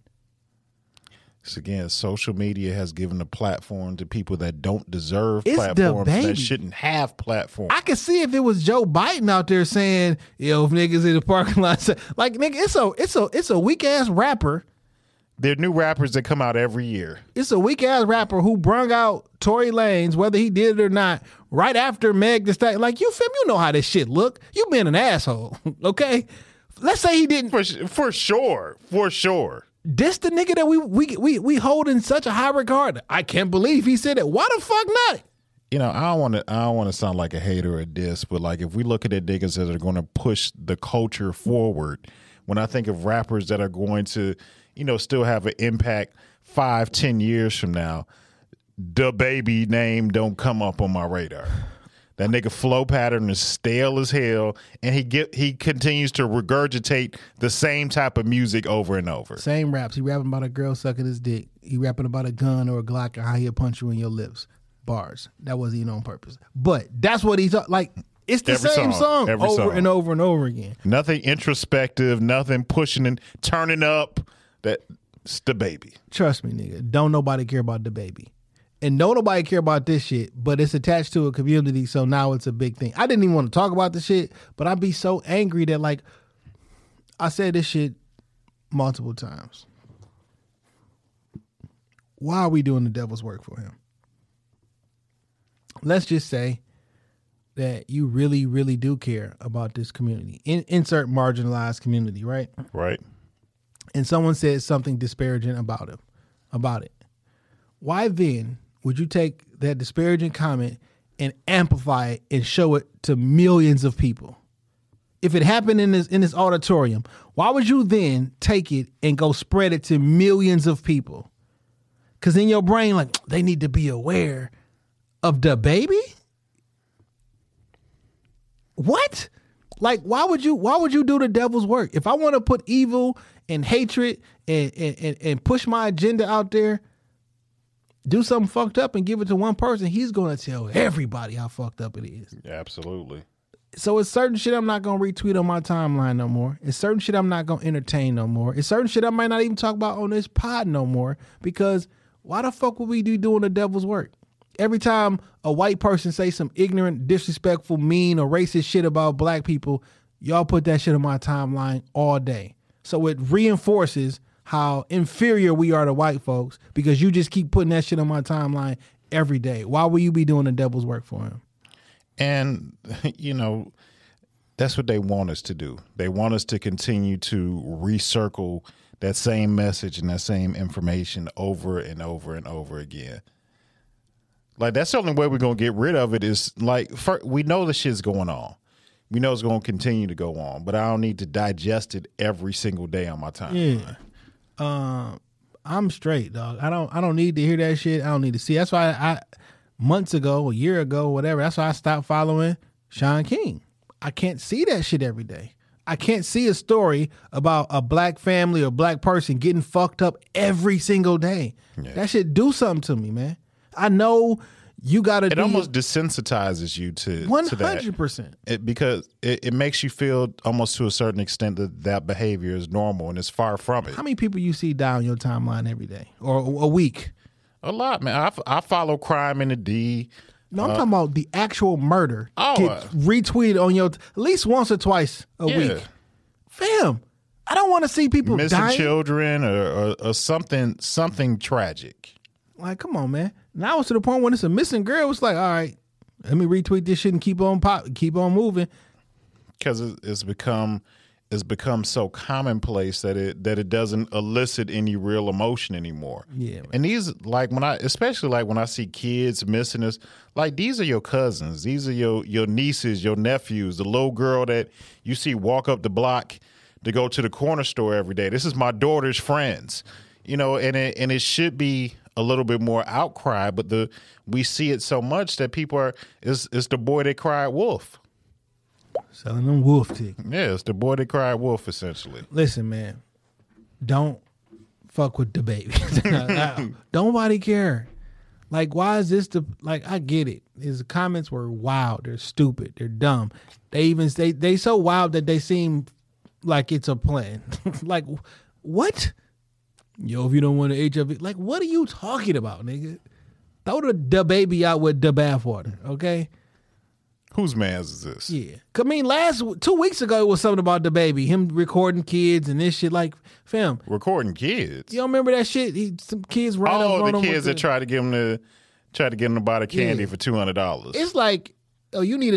So again, social media has given a platform to people that don't deserve platforms, that shouldn't have platforms. I could see if it was Joe Biden out there saying, yo, if niggas in the parking lot, like, nigga, it's a weak ass rapper. There are new rappers that come out every year. It's a weak ass rapper who brung out Tory Lanez, whether he did it or not, right after Meg Thee Stallion. Like, you know how this shit look. You been an asshole, okay? Let's say he didn't. For sure. This the nigga that we hold in such a high regard. I can't believe he said it. Why the fuck not? I don't want to sound like a hater or a diss, but like, if we look at the niggas that are going to push the culture forward, when I think of rappers that are going to, still have an impact 5-10 years from now, the Baby name don't come up on my radar. That nigga flow pattern is stale as hell, and he continues to regurgitate the same type of music over and over. Same raps. He rapping about a girl sucking his dick. He rapping about a gun or a Glock and how he'll punch you in your lips. Bars. That wasn't even on purpose. But that's what he's like. It's the same song over and over and over again. Nothing introspective, nothing pushing and turning up. That's the baby. Trust me, nigga. Don't nobody care about the baby. And don't nobody care about this shit, but it's attached to a community, so now it's a big thing. I didn't even want to talk about the shit, but I'd be so angry that, like, I said this shit multiple times. Why are we doing the devil's work for him? Let's just say that you really, really do care about this community. Insert marginalized community, right? Right. And someone says something disparaging about it. Why then would you take that disparaging comment and amplify it and show it to millions of people? If it happened in this auditorium, why would you then take it and go spread it to millions of people? Because in your brain, like, they need to be aware of the baby? What? Like, why would you do the devil's work? If I want to put evil and hatred and push my agenda out there, do something fucked up and give it to one person, he's going to tell everybody how fucked up it is. Yeah, absolutely. So it's certain shit I'm not going to retweet on my timeline no more. It's certain shit I'm not going to entertain no more. It's certain shit I might not even talk about on this pod no more, because why the fuck would we be doing the devil's work? Every time a white person say some ignorant, disrespectful, mean, or racist shit about black people, y'all put that shit on my timeline all day. So it reinforces how inferior we are to white folks, because you just keep putting that shit on my timeline every day. Why will you be doing the devil's work for him? And, you know, that's what they want us to do. They want us to continue to recircle that same message and that same information over and over and over again. Like, that's the only way we're going to get rid of it is, like, we know the shit's going on. We know it's going to continue to go on, but I don't need to digest it every single day on my timeline. Yeah. I'm straight, dog. I don't need to hear that shit. I don't need to see. That's why I months ago, a year ago, whatever, that's why I stopped following Sean King. I can't see that shit every day. I can't see a story about a black family or black person getting fucked up every single day. Yeah. That shit do something to me, man. I know you got to. It almost desensitizes you to 100%. Because it makes you feel almost to a certain extent that behavior is normal, and it's far from it. How many people you see die on your timeline every day or a week? A lot, man. I follow Crime in the D. No, I'm talking about the actual murder. Get retweeted on your at least once or twice a week. Fam, I don't want to see people missing dying. Children or something tragic. Like, come on, man. Now it's to the point when it's a missing girl. It's like, all right, let me retweet this shit and keep on moving. Because it's become so commonplace that it doesn't elicit any real emotion anymore. Yeah, man. And these, like, especially when I see kids missing us, like, these are your cousins, these are your nieces, your nephews, the little girl that you see walk up the block to go to the corner store every day. This is my daughter's friends, you know, and it should be a little bit more outcry, but we see it so much that people it's the boy that cried wolf. Selling them wolf tickets. Yeah, it's the boy that cried wolf, essentially. Listen, man, don't fuck with the baby. Nobody care. Like, why is this I get it. His comments were wild. They're stupid. They're dumb. They so wild that they seem like it's a plan. Like, what? Yo, if you don't want to HIV, like, what are you talking about, nigga? Throw the baby out with the bathwater, okay? Whose man's is this? Yeah. I mean, 2 weeks ago, it was something about the baby, him recording kids and this shit. Like, fam. Recording kids? You don't remember that shit? Some kids ran up on him. Oh, the kids that tried to get him to buy the candy for $200. It's like, you need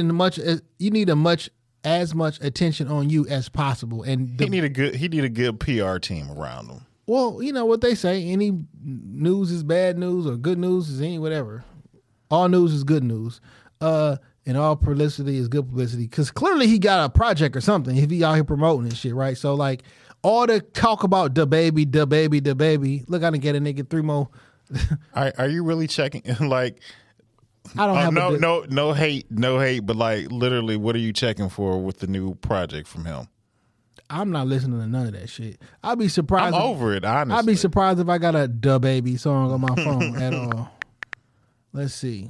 as much attention on you as possible. And he need a good PR team around him. Well, you know what they say, any news is bad news or good news is any whatever. All news is good news. And all publicity is good publicity. Because clearly he got a project or something if he out here promoting this shit, right? So, like, all the talk about the baby. Look, I done get a nigga 3 more. Are you really checking? Like, I don't have no hate, but like literally, what are you checking for with the new project from him? I'm not listening to none of that shit. I'd be surprised. I'm over it, honestly. I'd be surprised if I got a Da Baby song on my phone at all. Let's see.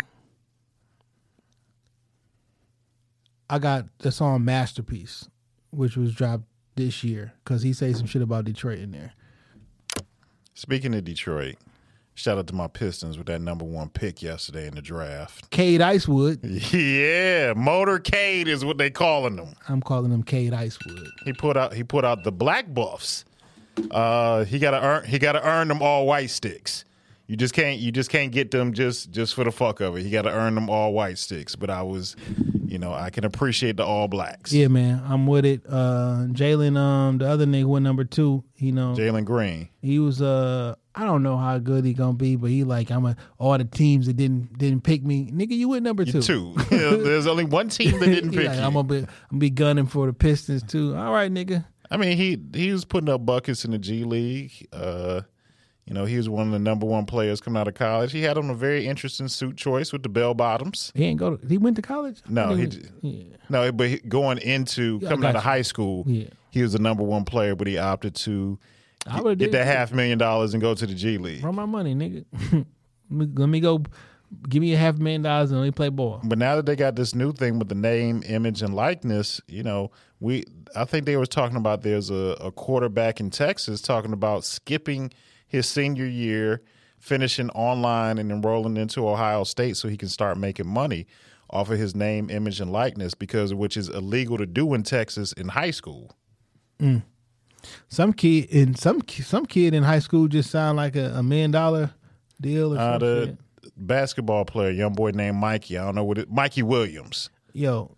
I got the song Masterpiece, which was dropped this year because he says some shit about Detroit in there. Speaking of Detroit, shout out to my Pistons with that #1 pick yesterday in the draft. Cade Icewood. Yeah, Motorcade is what they calling them. I'm calling him Cade Icewood. He put out the Black Buffs. He gotta earn them all white sticks. You just can't get them just for the fuck of it. You gotta earn them all white sticks. But I can appreciate the all blacks. Yeah, man, I'm with it. Jalen, the other nigga went #2. Jalen Green. He was I don't know how good he gonna be, but he like all the teams that didn't pick me. Nigga, you went #2. Two. There's only one team that didn't pick you. I'm gonna be gunning for the Pistons too. All right, nigga. I mean, he was putting up buckets in the G League. He was one of the #1 players coming out of college. He had on a very interesting suit choice with the bell bottoms. He went to college? No, but going into coming out of high school, he was the #1 player, but he opted to get that $500,000 and go to the G League. Run my money, nigga. Let me go. Give me $500,000 and let me play ball. But now that they got this new thing with the name, image, and likeness, I think they was talking about there's a quarterback in Texas talking about skipping his senior year, finishing online and enrolling into Ohio State so he can start making money off of his name, image, and likeness, which is illegal to do in Texas in high school. Mm. Some kid in high school just signed like a $1 million deal or something. The basketball player, young boy named Mikey. I don't know Mikey Williams. Yo,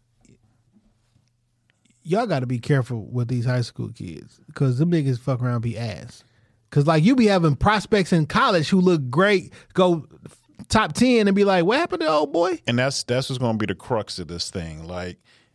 y'all got to be careful with these high school kids because them niggas fuck around and be ass. Because, like, you be having prospects in college who look great, go top 10 and be like, what happened to old boy? And that's what's going to be the crux of this thing. Like,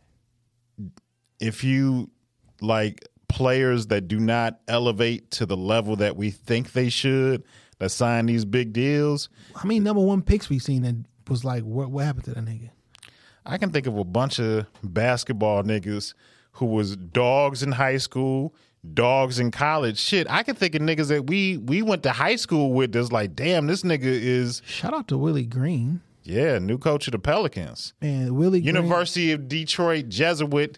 if you, like, players that do not elevate to the level that we think they should, that sign these big deals. How many #1 picks we seen that was like, what happened to that nigga? I can think of a bunch of basketball niggas who was dogs in high school, dogs in college. Shit, I can think of niggas that we went to high school with that's like, damn, this nigga is... Shout out to Willie Green. Yeah, new coach of the Pelicans. Man, Willie University of Detroit Jesuit,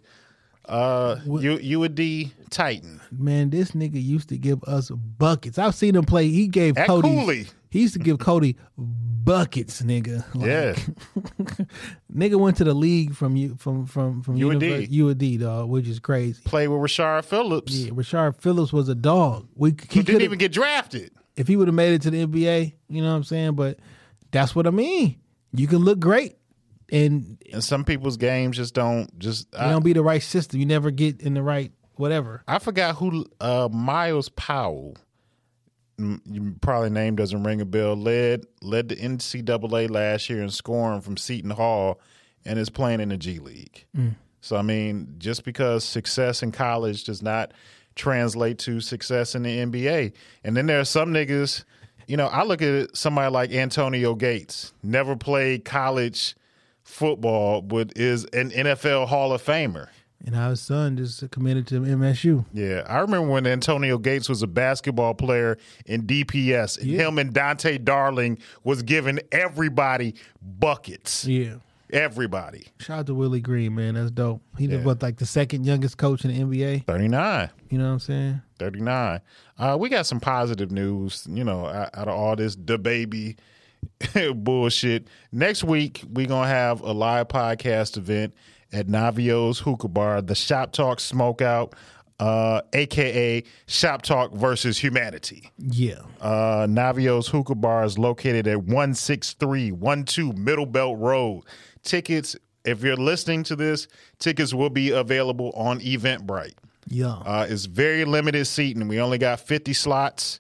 UAD Titan. Man, this nigga used to give us buckets. I've seen him play. He gave at Cody... Cooley. He used to give Cody buckets, nigga. Like, yeah. Nigga went to the league from UAD. UAD, dog, which is crazy. Played with Rashard Phillips. Yeah, Rashard Phillips was a dog. He didn't even get drafted. If he would have made it to the NBA, you know what I'm saying? But that's what I mean. You can look great. And some people's games just don't don't be the right system. You never get in the right whatever. I forgot who Miles Powell. You probably name doesn't ring a bell. Led the NCAA last year in scoring from Seton Hall, and is playing in the G League. So I mean, just because success in college does not translate to success in the NBA, and then there are some niggas. I look at somebody like Antonio Gates, never played college football, but is an NFL Hall of Famer. And our son just committed to MSU. Yeah, I remember when Antonio Gates was a basketball player in DPS, and him and Dante Darling was giving everybody buckets. Yeah. Everybody. Shout out to Willie Green, man. That's dope. He was like the second youngest coach in the NBA. 39. You know what I'm saying? 39. We got some positive news, out of all this DaBaby bullshit. Next week, we're going to have a live podcast event at Navio's Hookah Bar, the Shop Talk Smokeout, a.k.a. Shop Talk versus Humanity. Yeah. Navio's Hookah Bar is located at 16312 Middle Belt Road. Tickets, if you're listening to this, tickets will be available on Eventbrite. Yeah. It's very limited seating. We only got 50 slots.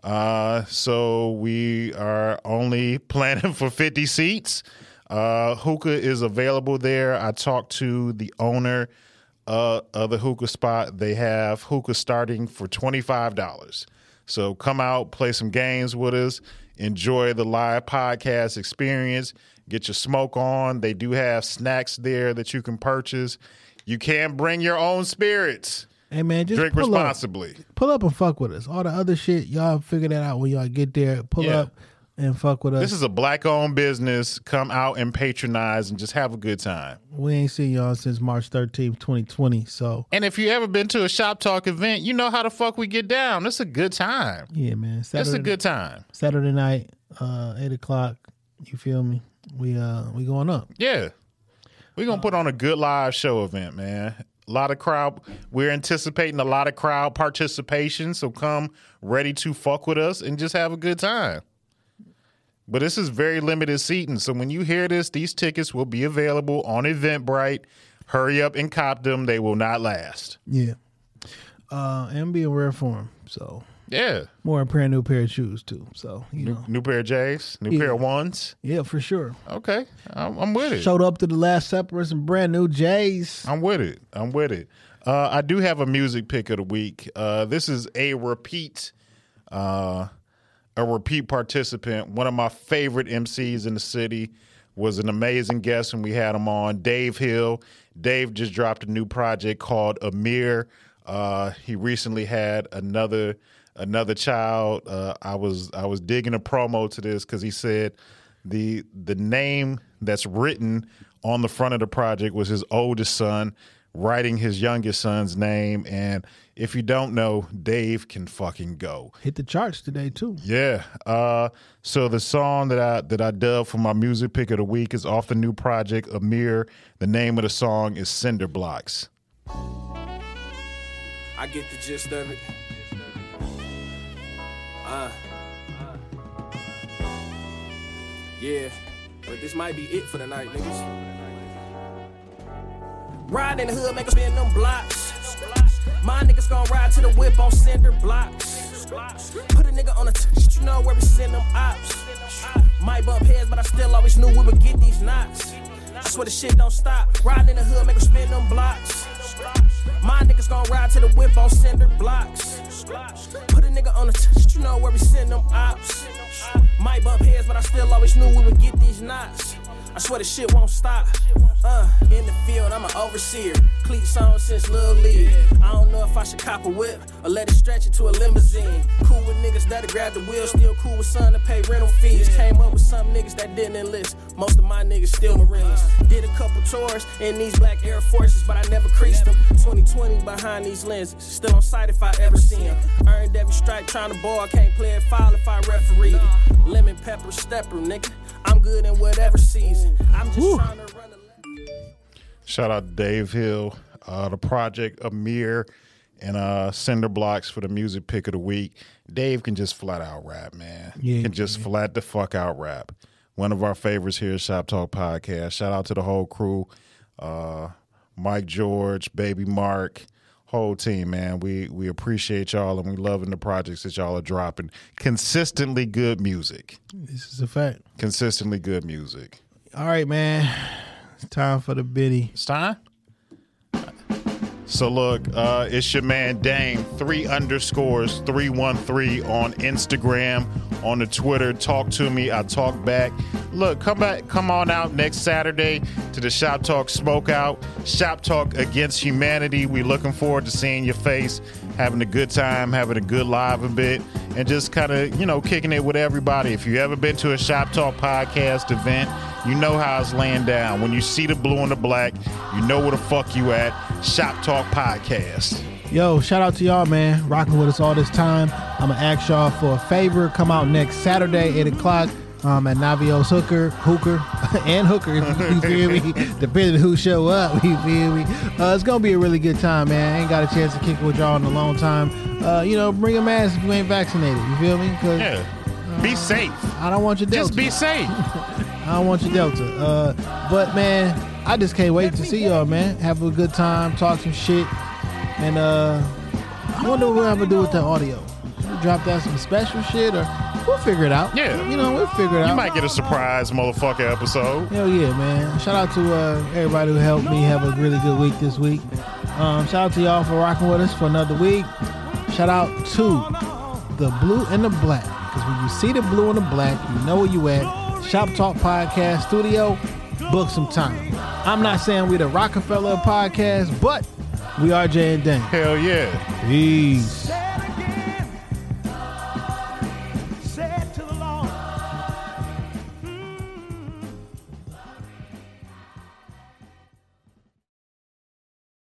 So we are only planning for 50 seats. Hookah is available there. I talked to the owner of the hookah spot. They have hookah starting for $25. So come out, play some games with us, enjoy the live podcast experience, get your smoke on. They do have snacks there that you can purchase. You can bring your own spirits. Hey, man, just drink responsibly. Pull up and fuck with us. All the other shit, y'all figure that out when y'all get there. Pull up and fuck with us. This is a black-owned business. Come out and patronize and just have a good time. We ain't seen y'all since March 13th, 2020. So, and if you ever been to a Shop Talk event, you know how the fuck we get down. It's a good time. Yeah, man. It's a good time. Saturday night, 8 o'clock. You feel me? We going up. Yeah. We're going to put on a good live show event, man. A lot of crowd. We're anticipating a lot of crowd participation. So come ready to fuck with us and just have a good time. But this is very limited seating. So when you hear this, these tickets will be available on Eventbrite. Hurry up and cop them. They will not last. Yeah. And be in rare form. So yeah. More a brand new pair of shoes too. So new pair of J's, new pair of ones. Yeah, for sure. Okay, I'm with it. Showed up to the Last Supper in some brand new J's. I'm with it. I do have a music pick of the week. This is a repeat participant. One of my favorite MCs in the city. Was an amazing guest when we had him on. Dave Hill. Dave just dropped a new project called Amir. He recently had another child. I was digging a promo to this because he said the name that's written on the front of the project was his oldest son writing his youngest son's name. And if you don't know, Dave can fucking go. Hit the charts today too. Yeah. So the song that I dubbed for my music pick of the week is off the new project Amir. The name of the song is Cinder Blocks. I get the gist of it. Yeah, but this might be it for the night, niggas. Ride in the hood, make us spin them blocks. My niggas gon' ride to the whip on cinder blocks. Put a nigga on the you know where we send them ops. Might bump heads, but I still always knew we would get these knots. I swear the shit don't stop. Riding in the hood, make us spin them blocks. My niggas gon' ride to the whip on cinder blocks. Put a nigga on the you know where we send them ops. Might bump heads, but I still always knew we would get these knots. I swear the shit won't stop. In the field, I'm an overseer. Cleats on since Lil League. I don't know if I should cop a whip or let it stretch into a limousine. Cool with niggas that'll grab the wheel. Still cool with son to pay rental fees. Came up with some niggas that didn't enlist. Most of my niggas still Marines. Did a couple tours in these black Air Forces, but I never creased them. 2020 behind these lenses. Still on sight if I ever see them. Earned every strike trying to ball. Can't play it foul if I referee. Lemon pepper stepper, nigga. I'm good in whatever season. I'm just trying to run Shout out to Dave Hill, the project Amir, and Cinder Blocks for the music pick of the week. Dave can just flat out rap, man. Yeah, can just flat the fuck out rap. One of our favorites here at Shop Talk Podcast. Shout out to the whole crew, Mike George, Baby Mark, whole team, man. We appreciate y'all and we loving the projects that y'all are dropping. Consistently good music. This is a fact. Consistently good music. All right, man. It's time for the biddy. It's time? So look, it's your man Dame, 3_313 on Instagram, on the Twitter. Talk to me, I talk back. Look, come on out next Saturday to the Shop Talk Smokeout. Shop Talk Against Humanity. We looking forward to seeing your face, having a good time, having a good live event, and just kind of, kicking it with everybody. If you ever been to a Shop Talk Podcast event, you know how it's laying down. When you see the blue and the black, you know where the fuck you at. Shop Talk Podcast. Yo, shout out to y'all, man. Rocking with us all this time. I'm going to ask y'all for a favor. Come out next Saturday, 8 o'clock at Navio's Hooker, and Hooker, you feel me? Depending on who show up, you feel me? It's going to be a really good time, man. I ain't got a chance to kick it with y'all in a long time. Bring a mask if you ain't vaccinated. You feel me? Be safe. I don't want your Delta. Just be safe. I don't want your Delta. But, man, I just can't wait to see y'all, man. Have a good time, talk some shit. And I wonder what we're going to do with that audio. Should we drop that some special shit or we'll figure it out. Yeah. We'll figure it out. You might get a surprise motherfucker episode. Hell yeah, man. Shout out to everybody who helped me have a really good week this week. Shout out to y'all for rocking with us for another week. Shout out to the blue and the black. Because when you see the blue and the black, you know where you at. Shop Talk Podcast Studio. Book some time. I'm not saying we the Rockefeller podcast, but we are Jay and Dan. Hell yeah. Peace.